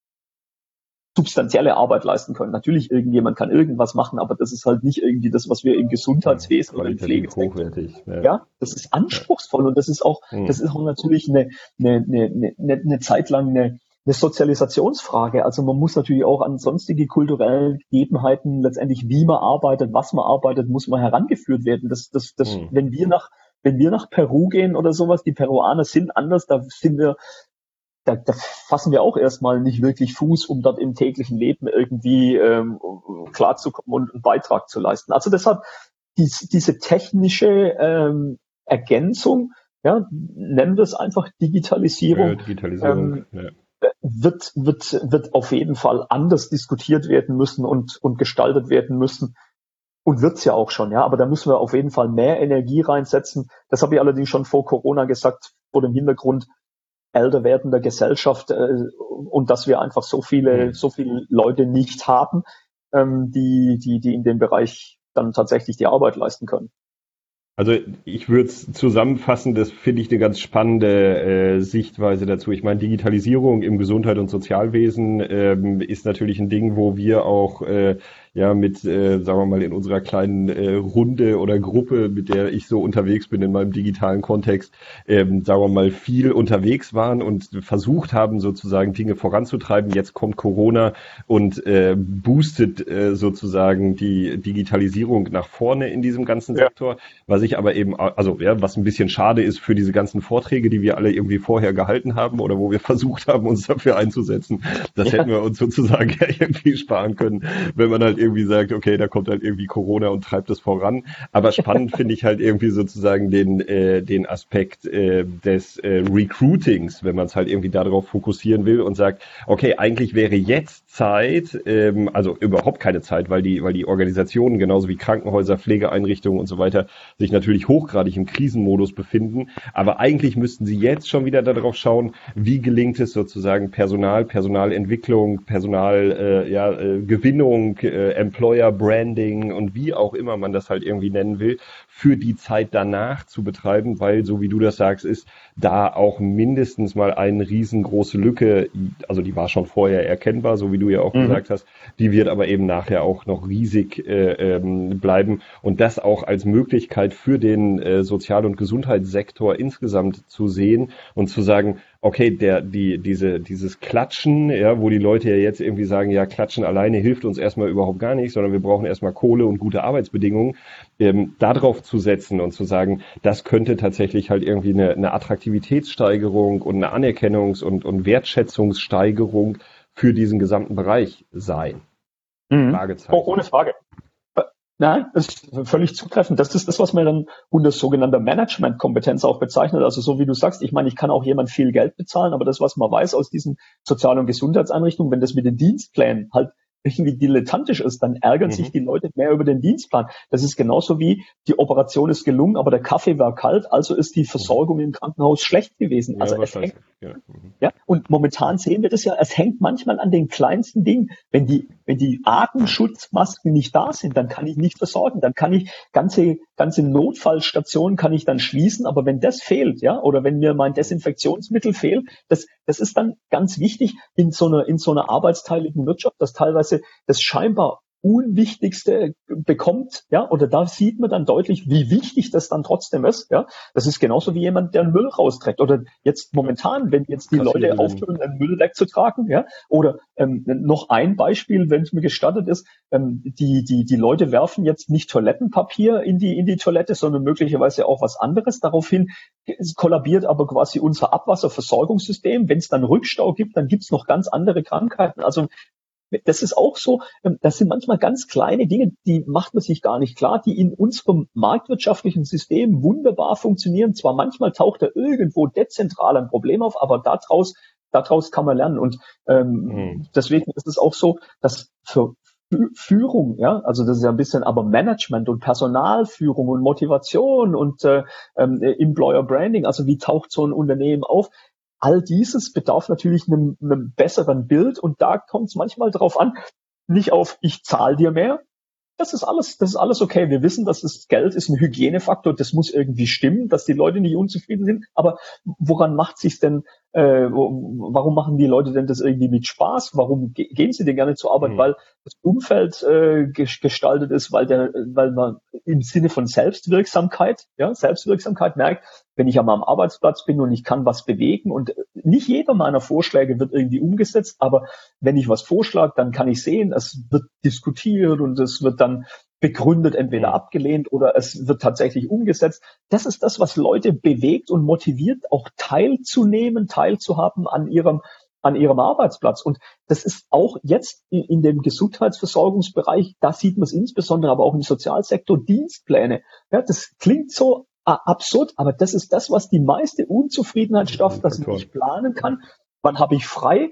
substanzielle Arbeit leisten können. Natürlich, irgendjemand kann irgendwas machen, aber das ist halt nicht irgendwie das, was wir im Gesundheitswesen oder im Pflegesektor. Hochwertig. Ja. ja, das ist anspruchsvoll und das ist auch, mhm. das ist auch natürlich eine, eine, eine, eine, eine Zeit lang eine, eine Sozialisationsfrage. Also man muss natürlich auch an sonstige kulturelle Gegebenheiten letztendlich, wie man arbeitet, was man arbeitet, muss man herangeführt werden. Das, das, das, mhm. wenn wir nach, wenn wir nach Peru gehen oder sowas, die Peruaner sind anders, da sind wir Da, da fassen wir auch erstmal nicht wirklich Fuß, um dort im täglichen Leben irgendwie ähm, klarzukommen und einen Beitrag zu leisten. Also deshalb dies, diese technische ähm, Ergänzung, ja, nennen wir es einfach Digitalisierung, ja, Digitalisierung ähm, ja. wird, wird, wird auf jeden Fall anders diskutiert werden müssen und, und gestaltet werden müssen. Und wird's ja auch schon, ja. Aber da müssen wir auf jeden Fall mehr Energie reinsetzen. Das habe ich allerdings schon vor Corona gesagt, vor dem Hintergrund älter werdender Gesellschaft äh, und dass wir einfach so viele, so viele Leute nicht haben, ähm, die, die, die in dem Bereich dann tatsächlich die Arbeit leisten können. Also ich würde es zusammenfassen, das finde ich eine ganz spannende äh, Sichtweise dazu. Ich meine, Digitalisierung im Gesundheit- und Sozialwesen ähm, ist natürlich ein Ding, wo wir auch äh, ja mit, äh, sagen wir mal, in unserer kleinen äh, Runde oder Gruppe, mit der ich so unterwegs bin in meinem digitalen Kontext, ähm, sagen wir mal, viel unterwegs waren und versucht haben, sozusagen Dinge voranzutreiben. Jetzt kommt Corona und äh, boostet äh, sozusagen die Digitalisierung nach vorne in diesem ganzen Ja. Sektor. Was ich aber eben, also ja, was ein bisschen schade ist für diese ganzen Vorträge, die wir alle irgendwie vorher gehalten haben oder wo wir versucht haben, uns dafür einzusetzen. Das ja. hätten wir uns sozusagen ja irgendwie sparen können, wenn man halt irgendwie sagt, okay, da kommt halt irgendwie Corona und treibt es voran. Aber spannend finde ich halt irgendwie sozusagen den äh, den Aspekt äh, des äh, Recruitings, wenn man es halt irgendwie darauf fokussieren will und sagt, okay, eigentlich wäre jetzt Zeit, ähm, also überhaupt keine Zeit, weil die weil die Organisationen genauso wie Krankenhäuser, Pflegeeinrichtungen und so weiter sich natürlich hochgradig im Krisenmodus befinden. Aber eigentlich müssten sie jetzt schon wieder darauf schauen, wie gelingt es sozusagen Personal, Personalentwicklung, Personal, äh, ja, äh, Gewinnung, äh, Employer Branding und wie auch immer man das halt irgendwie nennen will, für die Zeit danach zu betreiben, weil, so wie du das sagst, ist da auch mindestens mal eine riesengroße Lücke, also die war schon vorher erkennbar, so wie du ja auch mhm. gesagt hast, die wird aber eben nachher auch noch riesig äh, ähm, bleiben und das auch als Möglichkeit für den äh, Sozial- und Gesundheitssektor insgesamt zu sehen und zu sagen, okay, der, die, diese, dieses Klatschen, ja, wo die Leute ja jetzt irgendwie sagen, ja, Klatschen alleine hilft uns erstmal überhaupt gar nicht, sondern wir brauchen erstmal Kohle und gute Arbeitsbedingungen, ähm, darauf zu setzen und zu sagen, das könnte tatsächlich halt irgendwie eine, eine Attraktivitätssteigerung und eine Anerkennungs- und, und Wertschätzungssteigerung für diesen gesamten Bereich sein. Mhm. Fragezeichen. Oh, ohne Frage. Nein, das ist völlig zutreffend. Das ist das, was man dann unter sogenannter Managementkompetenz auch bezeichnet. Also so wie du sagst, ich meine, ich kann auch jemand viel Geld bezahlen, aber das, was man weiß aus diesen Sozial- und Gesundheitseinrichtungen, wenn das mit den Dienstplänen halt irgendwie dilettantisch ist, dann ärgern mhm. sich die Leute mehr über den Dienstplan. Das ist genauso wie, die Operation ist gelungen, aber der Kaffee war kalt, also ist die Versorgung mhm. im Krankenhaus schlecht gewesen. Ja, also es hängt, ja. Mhm. ja, und momentan sehen wir das ja, es hängt manchmal an den kleinsten Dingen. Wenn die, wenn die Atemschutzmasken nicht da sind, dann kann ich nicht versorgen, dann kann ich ganze, ganze Notfallstationen kann ich dann schließen, aber wenn das fehlt, ja, oder wenn mir mein Desinfektionsmittel fehlt, das, das ist dann ganz wichtig in so einer, in so einer arbeitsteiligen Wirtschaft, dass teilweise das scheinbar Unwichtigste bekommt, ja, oder da sieht man dann deutlich, wie wichtig das dann trotzdem ist, ja. Das ist genauso wie jemand, der einen Müll rausträgt. Oder jetzt momentan, wenn jetzt die Leute aufhören, einen Müll wegzutragen, ja. Oder ähm, noch ein Beispiel, wenn es mir gestattet ist, ähm, die die die Leute werfen jetzt nicht Toilettenpapier in die in die Toilette, sondern möglicherweise auch was anderes. Daraufhin kollabiert aber quasi unser Abwasserversorgungssystem. Wenn es dann Rückstau gibt, dann gibt es noch ganz andere Krankheiten. Also das ist auch so, das sind manchmal ganz kleine Dinge, die macht man sich gar nicht klar, die in unserem marktwirtschaftlichen System wunderbar funktionieren. Zwar manchmal taucht da irgendwo dezentral ein Problem auf, aber daraus, daraus kann man lernen. Und ähm, mhm. deswegen ist es auch so, dass für Führung, ja, also das ist ja ein bisschen aber Management und Personalführung und Motivation und äh, ähm, Employer Branding, also wie taucht so ein Unternehmen auf? All dieses bedarf natürlich einem, einem besseren Bild und da kommt es manchmal drauf an, nicht auf ich zahle dir mehr. Das ist alles, das ist alles okay. Wir wissen, dass das Geld ist ein Hygienefaktor, das muss irgendwie stimmen, dass die Leute nicht unzufrieden sind. Aber woran macht sich's denn? Äh, warum machen die Leute denn das irgendwie mit Spaß? Warum ge- gehen sie denn gerne zur Arbeit? Mhm. Weil das Umfeld äh, gestaltet ist, weil der, weil man im Sinne von Selbstwirksamkeit, ja, Selbstwirksamkeit merkt, wenn ich am Arbeitsplatz bin und ich kann was bewegen und nicht jeder meiner Vorschläge wird irgendwie umgesetzt, aber wenn ich was vorschlage, dann kann ich sehen, es wird diskutiert und es wird dann begründet, entweder mhm. abgelehnt oder es wird tatsächlich umgesetzt. Das ist das, was Leute bewegt und motiviert, auch teilzunehmen, teilzuhaben an ihrem an ihrem Arbeitsplatz. Und das ist auch jetzt in, in dem Gesundheitsversorgungsbereich, da sieht man es insbesondere, aber auch im Sozialsektor, Dienstpläne. Ja, das klingt so absurd, aber das ist das, was die meiste Unzufriedenheit schafft, dass ich nicht planen kann. Wann habe ich frei?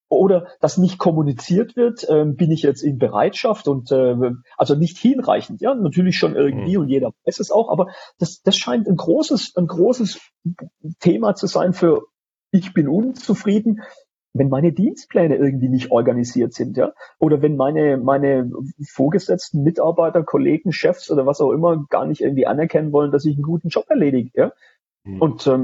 oder dass nicht kommuniziert wird, äh, bin ich jetzt in Bereitschaft und äh, also nicht hinreichend, ja, natürlich schon irgendwie mhm. und jeder weiß es auch, aber das, das scheint ein großes, ein großes Thema zu sein für ich bin unzufrieden, wenn meine Dienstpläne irgendwie nicht organisiert sind, ja, oder wenn meine meine Vorgesetzten, Mitarbeiter, Kollegen, Chefs oder was auch immer gar nicht irgendwie anerkennen wollen, dass ich einen guten Job erledige, ja, mhm. und ähm,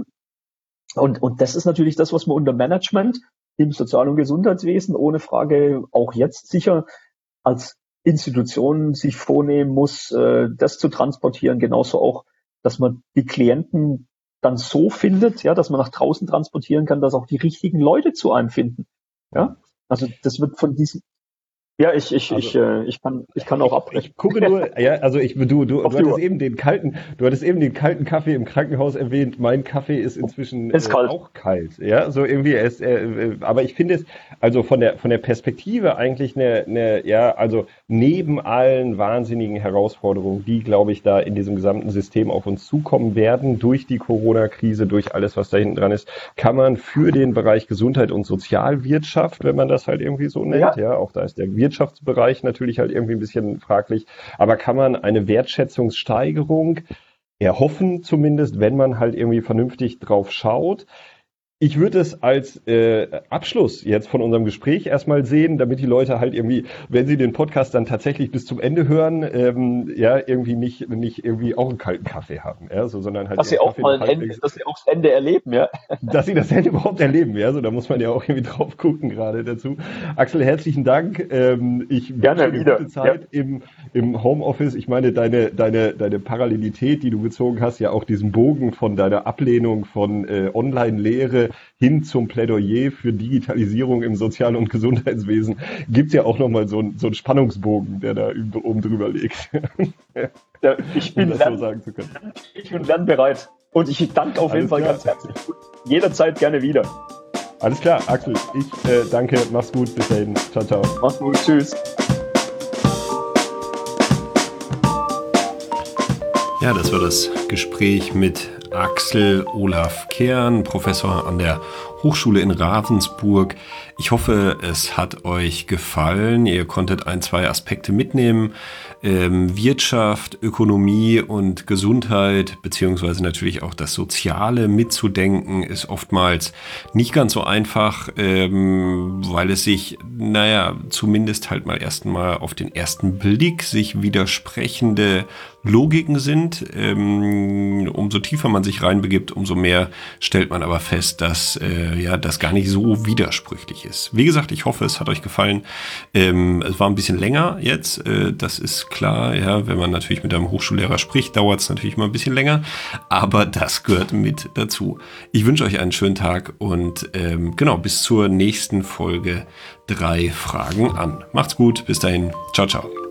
und und das ist natürlich das, was man unter Management im Sozial- und Gesundheitswesen ohne Frage auch jetzt sicher als Institution sich vornehmen muss, äh, das zu transportieren. Genauso auch, dass man die Klienten dann so findet, ja, dass man nach draußen transportieren kann, dass auch die richtigen Leute zu einem finden. Ja, also das wird von diesen Ja, ich, ich, also, ich, äh, ich kann, ich kann auch abbrechen. Ich gucke nur, ja, also ich, du, du, du hattest eben den kalten, du hattest eben den kalten Kaffee im Krankenhaus erwähnt. Mein Kaffee ist inzwischen ist äh, kalt. auch kalt, ja, so irgendwie. Es, äh, aber ich finde es, also von der von der Perspektive eigentlich eine, eine, ja, also neben allen wahnsinnigen Herausforderungen, die, glaube ich, da in diesem gesamten System auf uns zukommen werden durch die Corona-Krise, durch alles, was da hinten dran ist, kann man für den Bereich Gesundheit und Sozialwirtschaft, wenn man das halt irgendwie so nennt, ja, ja auch da ist der Wirtschaftsbereich natürlich halt irgendwie ein bisschen fraglich, aber kann man eine Wertschätzungssteigerung erhoffen, zumindest, wenn man halt irgendwie vernünftig drauf schaut. Ich würde es als äh, Abschluss jetzt von unserem Gespräch erstmal sehen, damit die Leute halt irgendwie, wenn sie den Podcast dann tatsächlich bis zum Ende hören, ähm, ja, irgendwie nicht nicht irgendwie auch einen kalten Kaffee haben, ja, so, sondern halt dass sie auch mal ein Ende, dass sie auch das Ende erleben, ja. Dass sie das Ende überhaupt erleben, ja, so, da muss man ja auch irgendwie drauf gucken gerade dazu. Axel, herzlichen Dank. Ähm, ich gerne wünsche dir wieder gute Zeit ja. im im Homeoffice. Ich meine, deine deine deine Parallelität, die du gezogen hast, ja auch diesen Bogen von deiner Ablehnung von äh, Online-Lehre hin zum Plädoyer für Digitalisierung im Sozial- und Gesundheitswesen gibt's ja auch nochmal so, ein, so einen Spannungsbogen, der da oben drüber liegt. Ja, ich bin um das so sagen zu können. Ich bin lernbereit und ich danke auf Alles jeden Fall klar. ganz herzlich. Jederzeit gerne wieder. Alles klar, Axel, ich äh, danke, mach's gut, bis dahin, ciao, ciao. Mach's gut, tschüss. Ja, das war das Gespräch mit Axel Olaf Kern, Professor an der Hochschule in Ravensburg. Ich hoffe, es hat euch gefallen. Ihr konntet ein, zwei Aspekte mitnehmen. Ähm, Wirtschaft, Ökonomie und Gesundheit, beziehungsweise natürlich auch das Soziale mitzudenken, ist oftmals nicht ganz so einfach, ähm, weil es sich, naja, zumindest halt mal erstmal auf den ersten Blick sich widersprechende Logiken sind. Ähm, umso tiefer man sich reinbegibt, umso mehr stellt man aber fest, dass äh, ja das gar nicht so widersprüchlich ist. Wie gesagt, ich hoffe, es hat euch gefallen. Ähm, es war ein bisschen länger jetzt, äh, das ist klar. Ja, wenn man natürlich mit einem Hochschullehrer spricht, dauert es natürlich mal ein bisschen länger, aber das gehört mit dazu. Ich wünsche euch einen schönen Tag und ähm, genau, bis zur nächsten Folge drei Fragen an. Macht's gut, bis dahin, ciao, ciao.